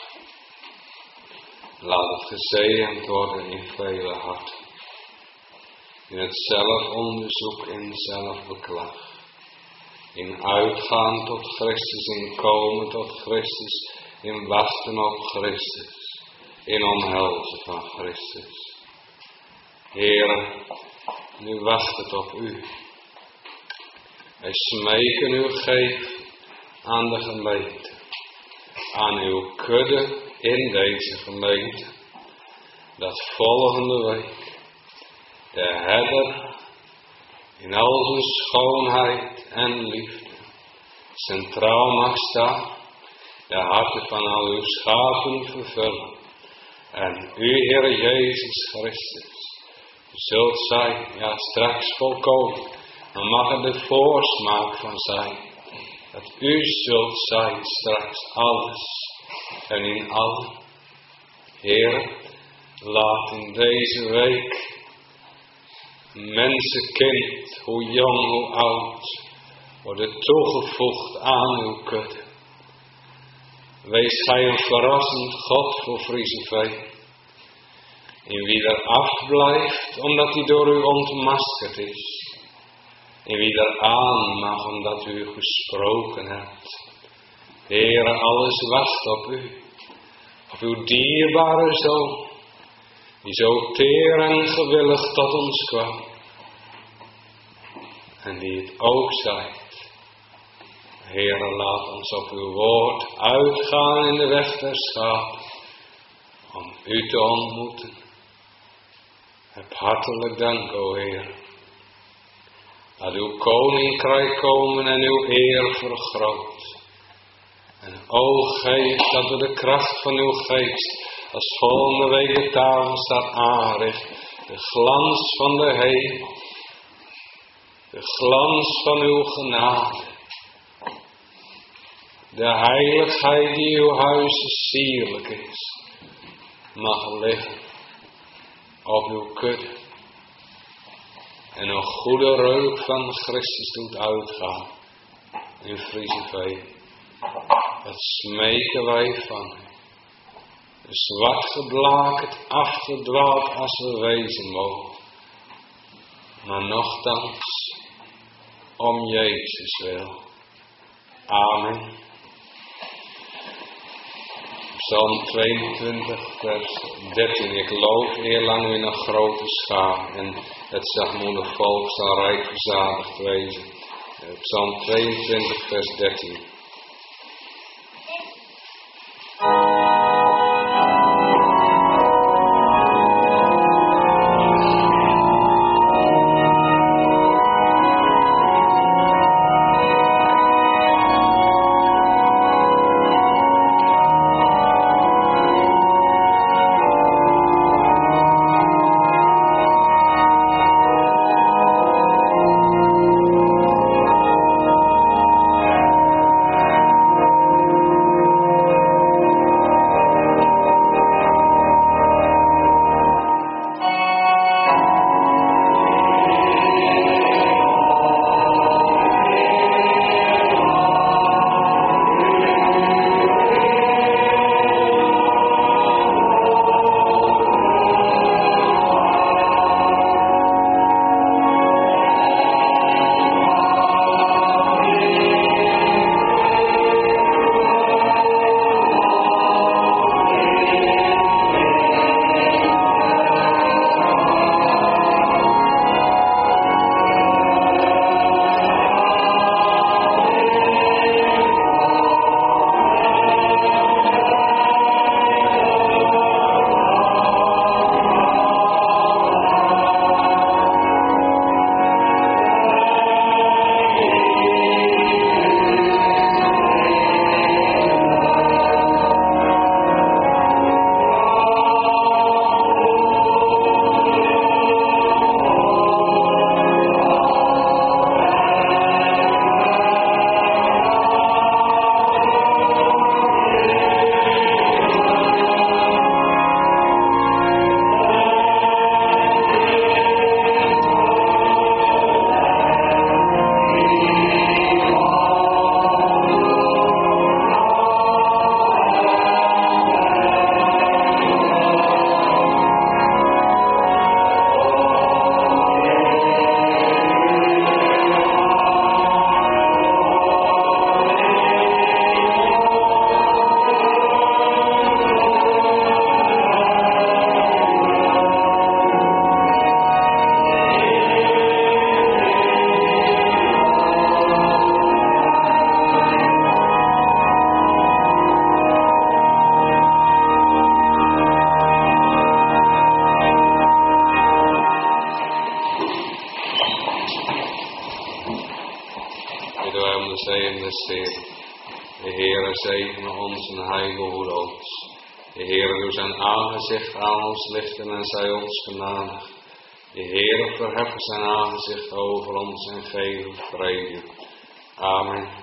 Laat het gezegend worden in vele harten. In het zelfonderzoek, in zelfbeklag. In uitgaan tot Christus, in komen tot Christus, in wachten op Christus, in omhelzen van Christus. Heere, nu wacht het op u. Wij smeken uw geest aan de gemeente, aan uw kudde in deze gemeente, dat volgende week de herder in al zijn schoonheid en liefde centraal mag staan, de harten van al uw schapen vervullen. En u, Heer Jezus Christus, zult zijn, ja straks volkomen, maar mag er de voorsmaak van zijn, dat u zult zijn straks alles en in allen. Heer, laat in deze week mensenkind, hoe jong, hoe oud, worden toegevoegd aan uw kudde. Wees gij een verrassend God voor Friezenveen, in wie er afblijft, omdat hij door u ontmaskerd is, in wie er aan mag, omdat u gesproken hebt. Heere, alles wacht op u, op uw dierbare Zoon, die zo teer en gewillig tot ons kwam, en die het ook zijt. Heere, laat ons op uw woord uitgaan in de weg der schapen, om u te ontmoeten. Heb hartelijk dank, o Heer. Laat uw koninkrijk komen en uw eer vergroot. En o geef dat we de kracht van uw geest, als volgende week de tafel staat aanricht, de glans van de hemel, de glans van uw genade, de heiligheid die uw huizen sierlijk is, mag liggen op uw kudde. En een goede reuk van Christus doet uitgaan in Friezenveen. Dat smeken wij van u. De zwart geblakerd, afgedwaald als we wezen mogen. Maar nochtans, om Jezus wil. Amen. Psalm tweeëntwintig, vers dertien. Ik loof eerlang in een grote schaar en het zachtmoedig volk zal rijk verzadigd wezen. Psalm tweeëntwintig, vers dertien. investeren. De Heere zegene ons en hij behoede ons. De Heere doet zijn aangezicht aan ons lichten en zij ons genadig. De Heere verheffen zijn aangezicht over ons en geven vrede. Amen.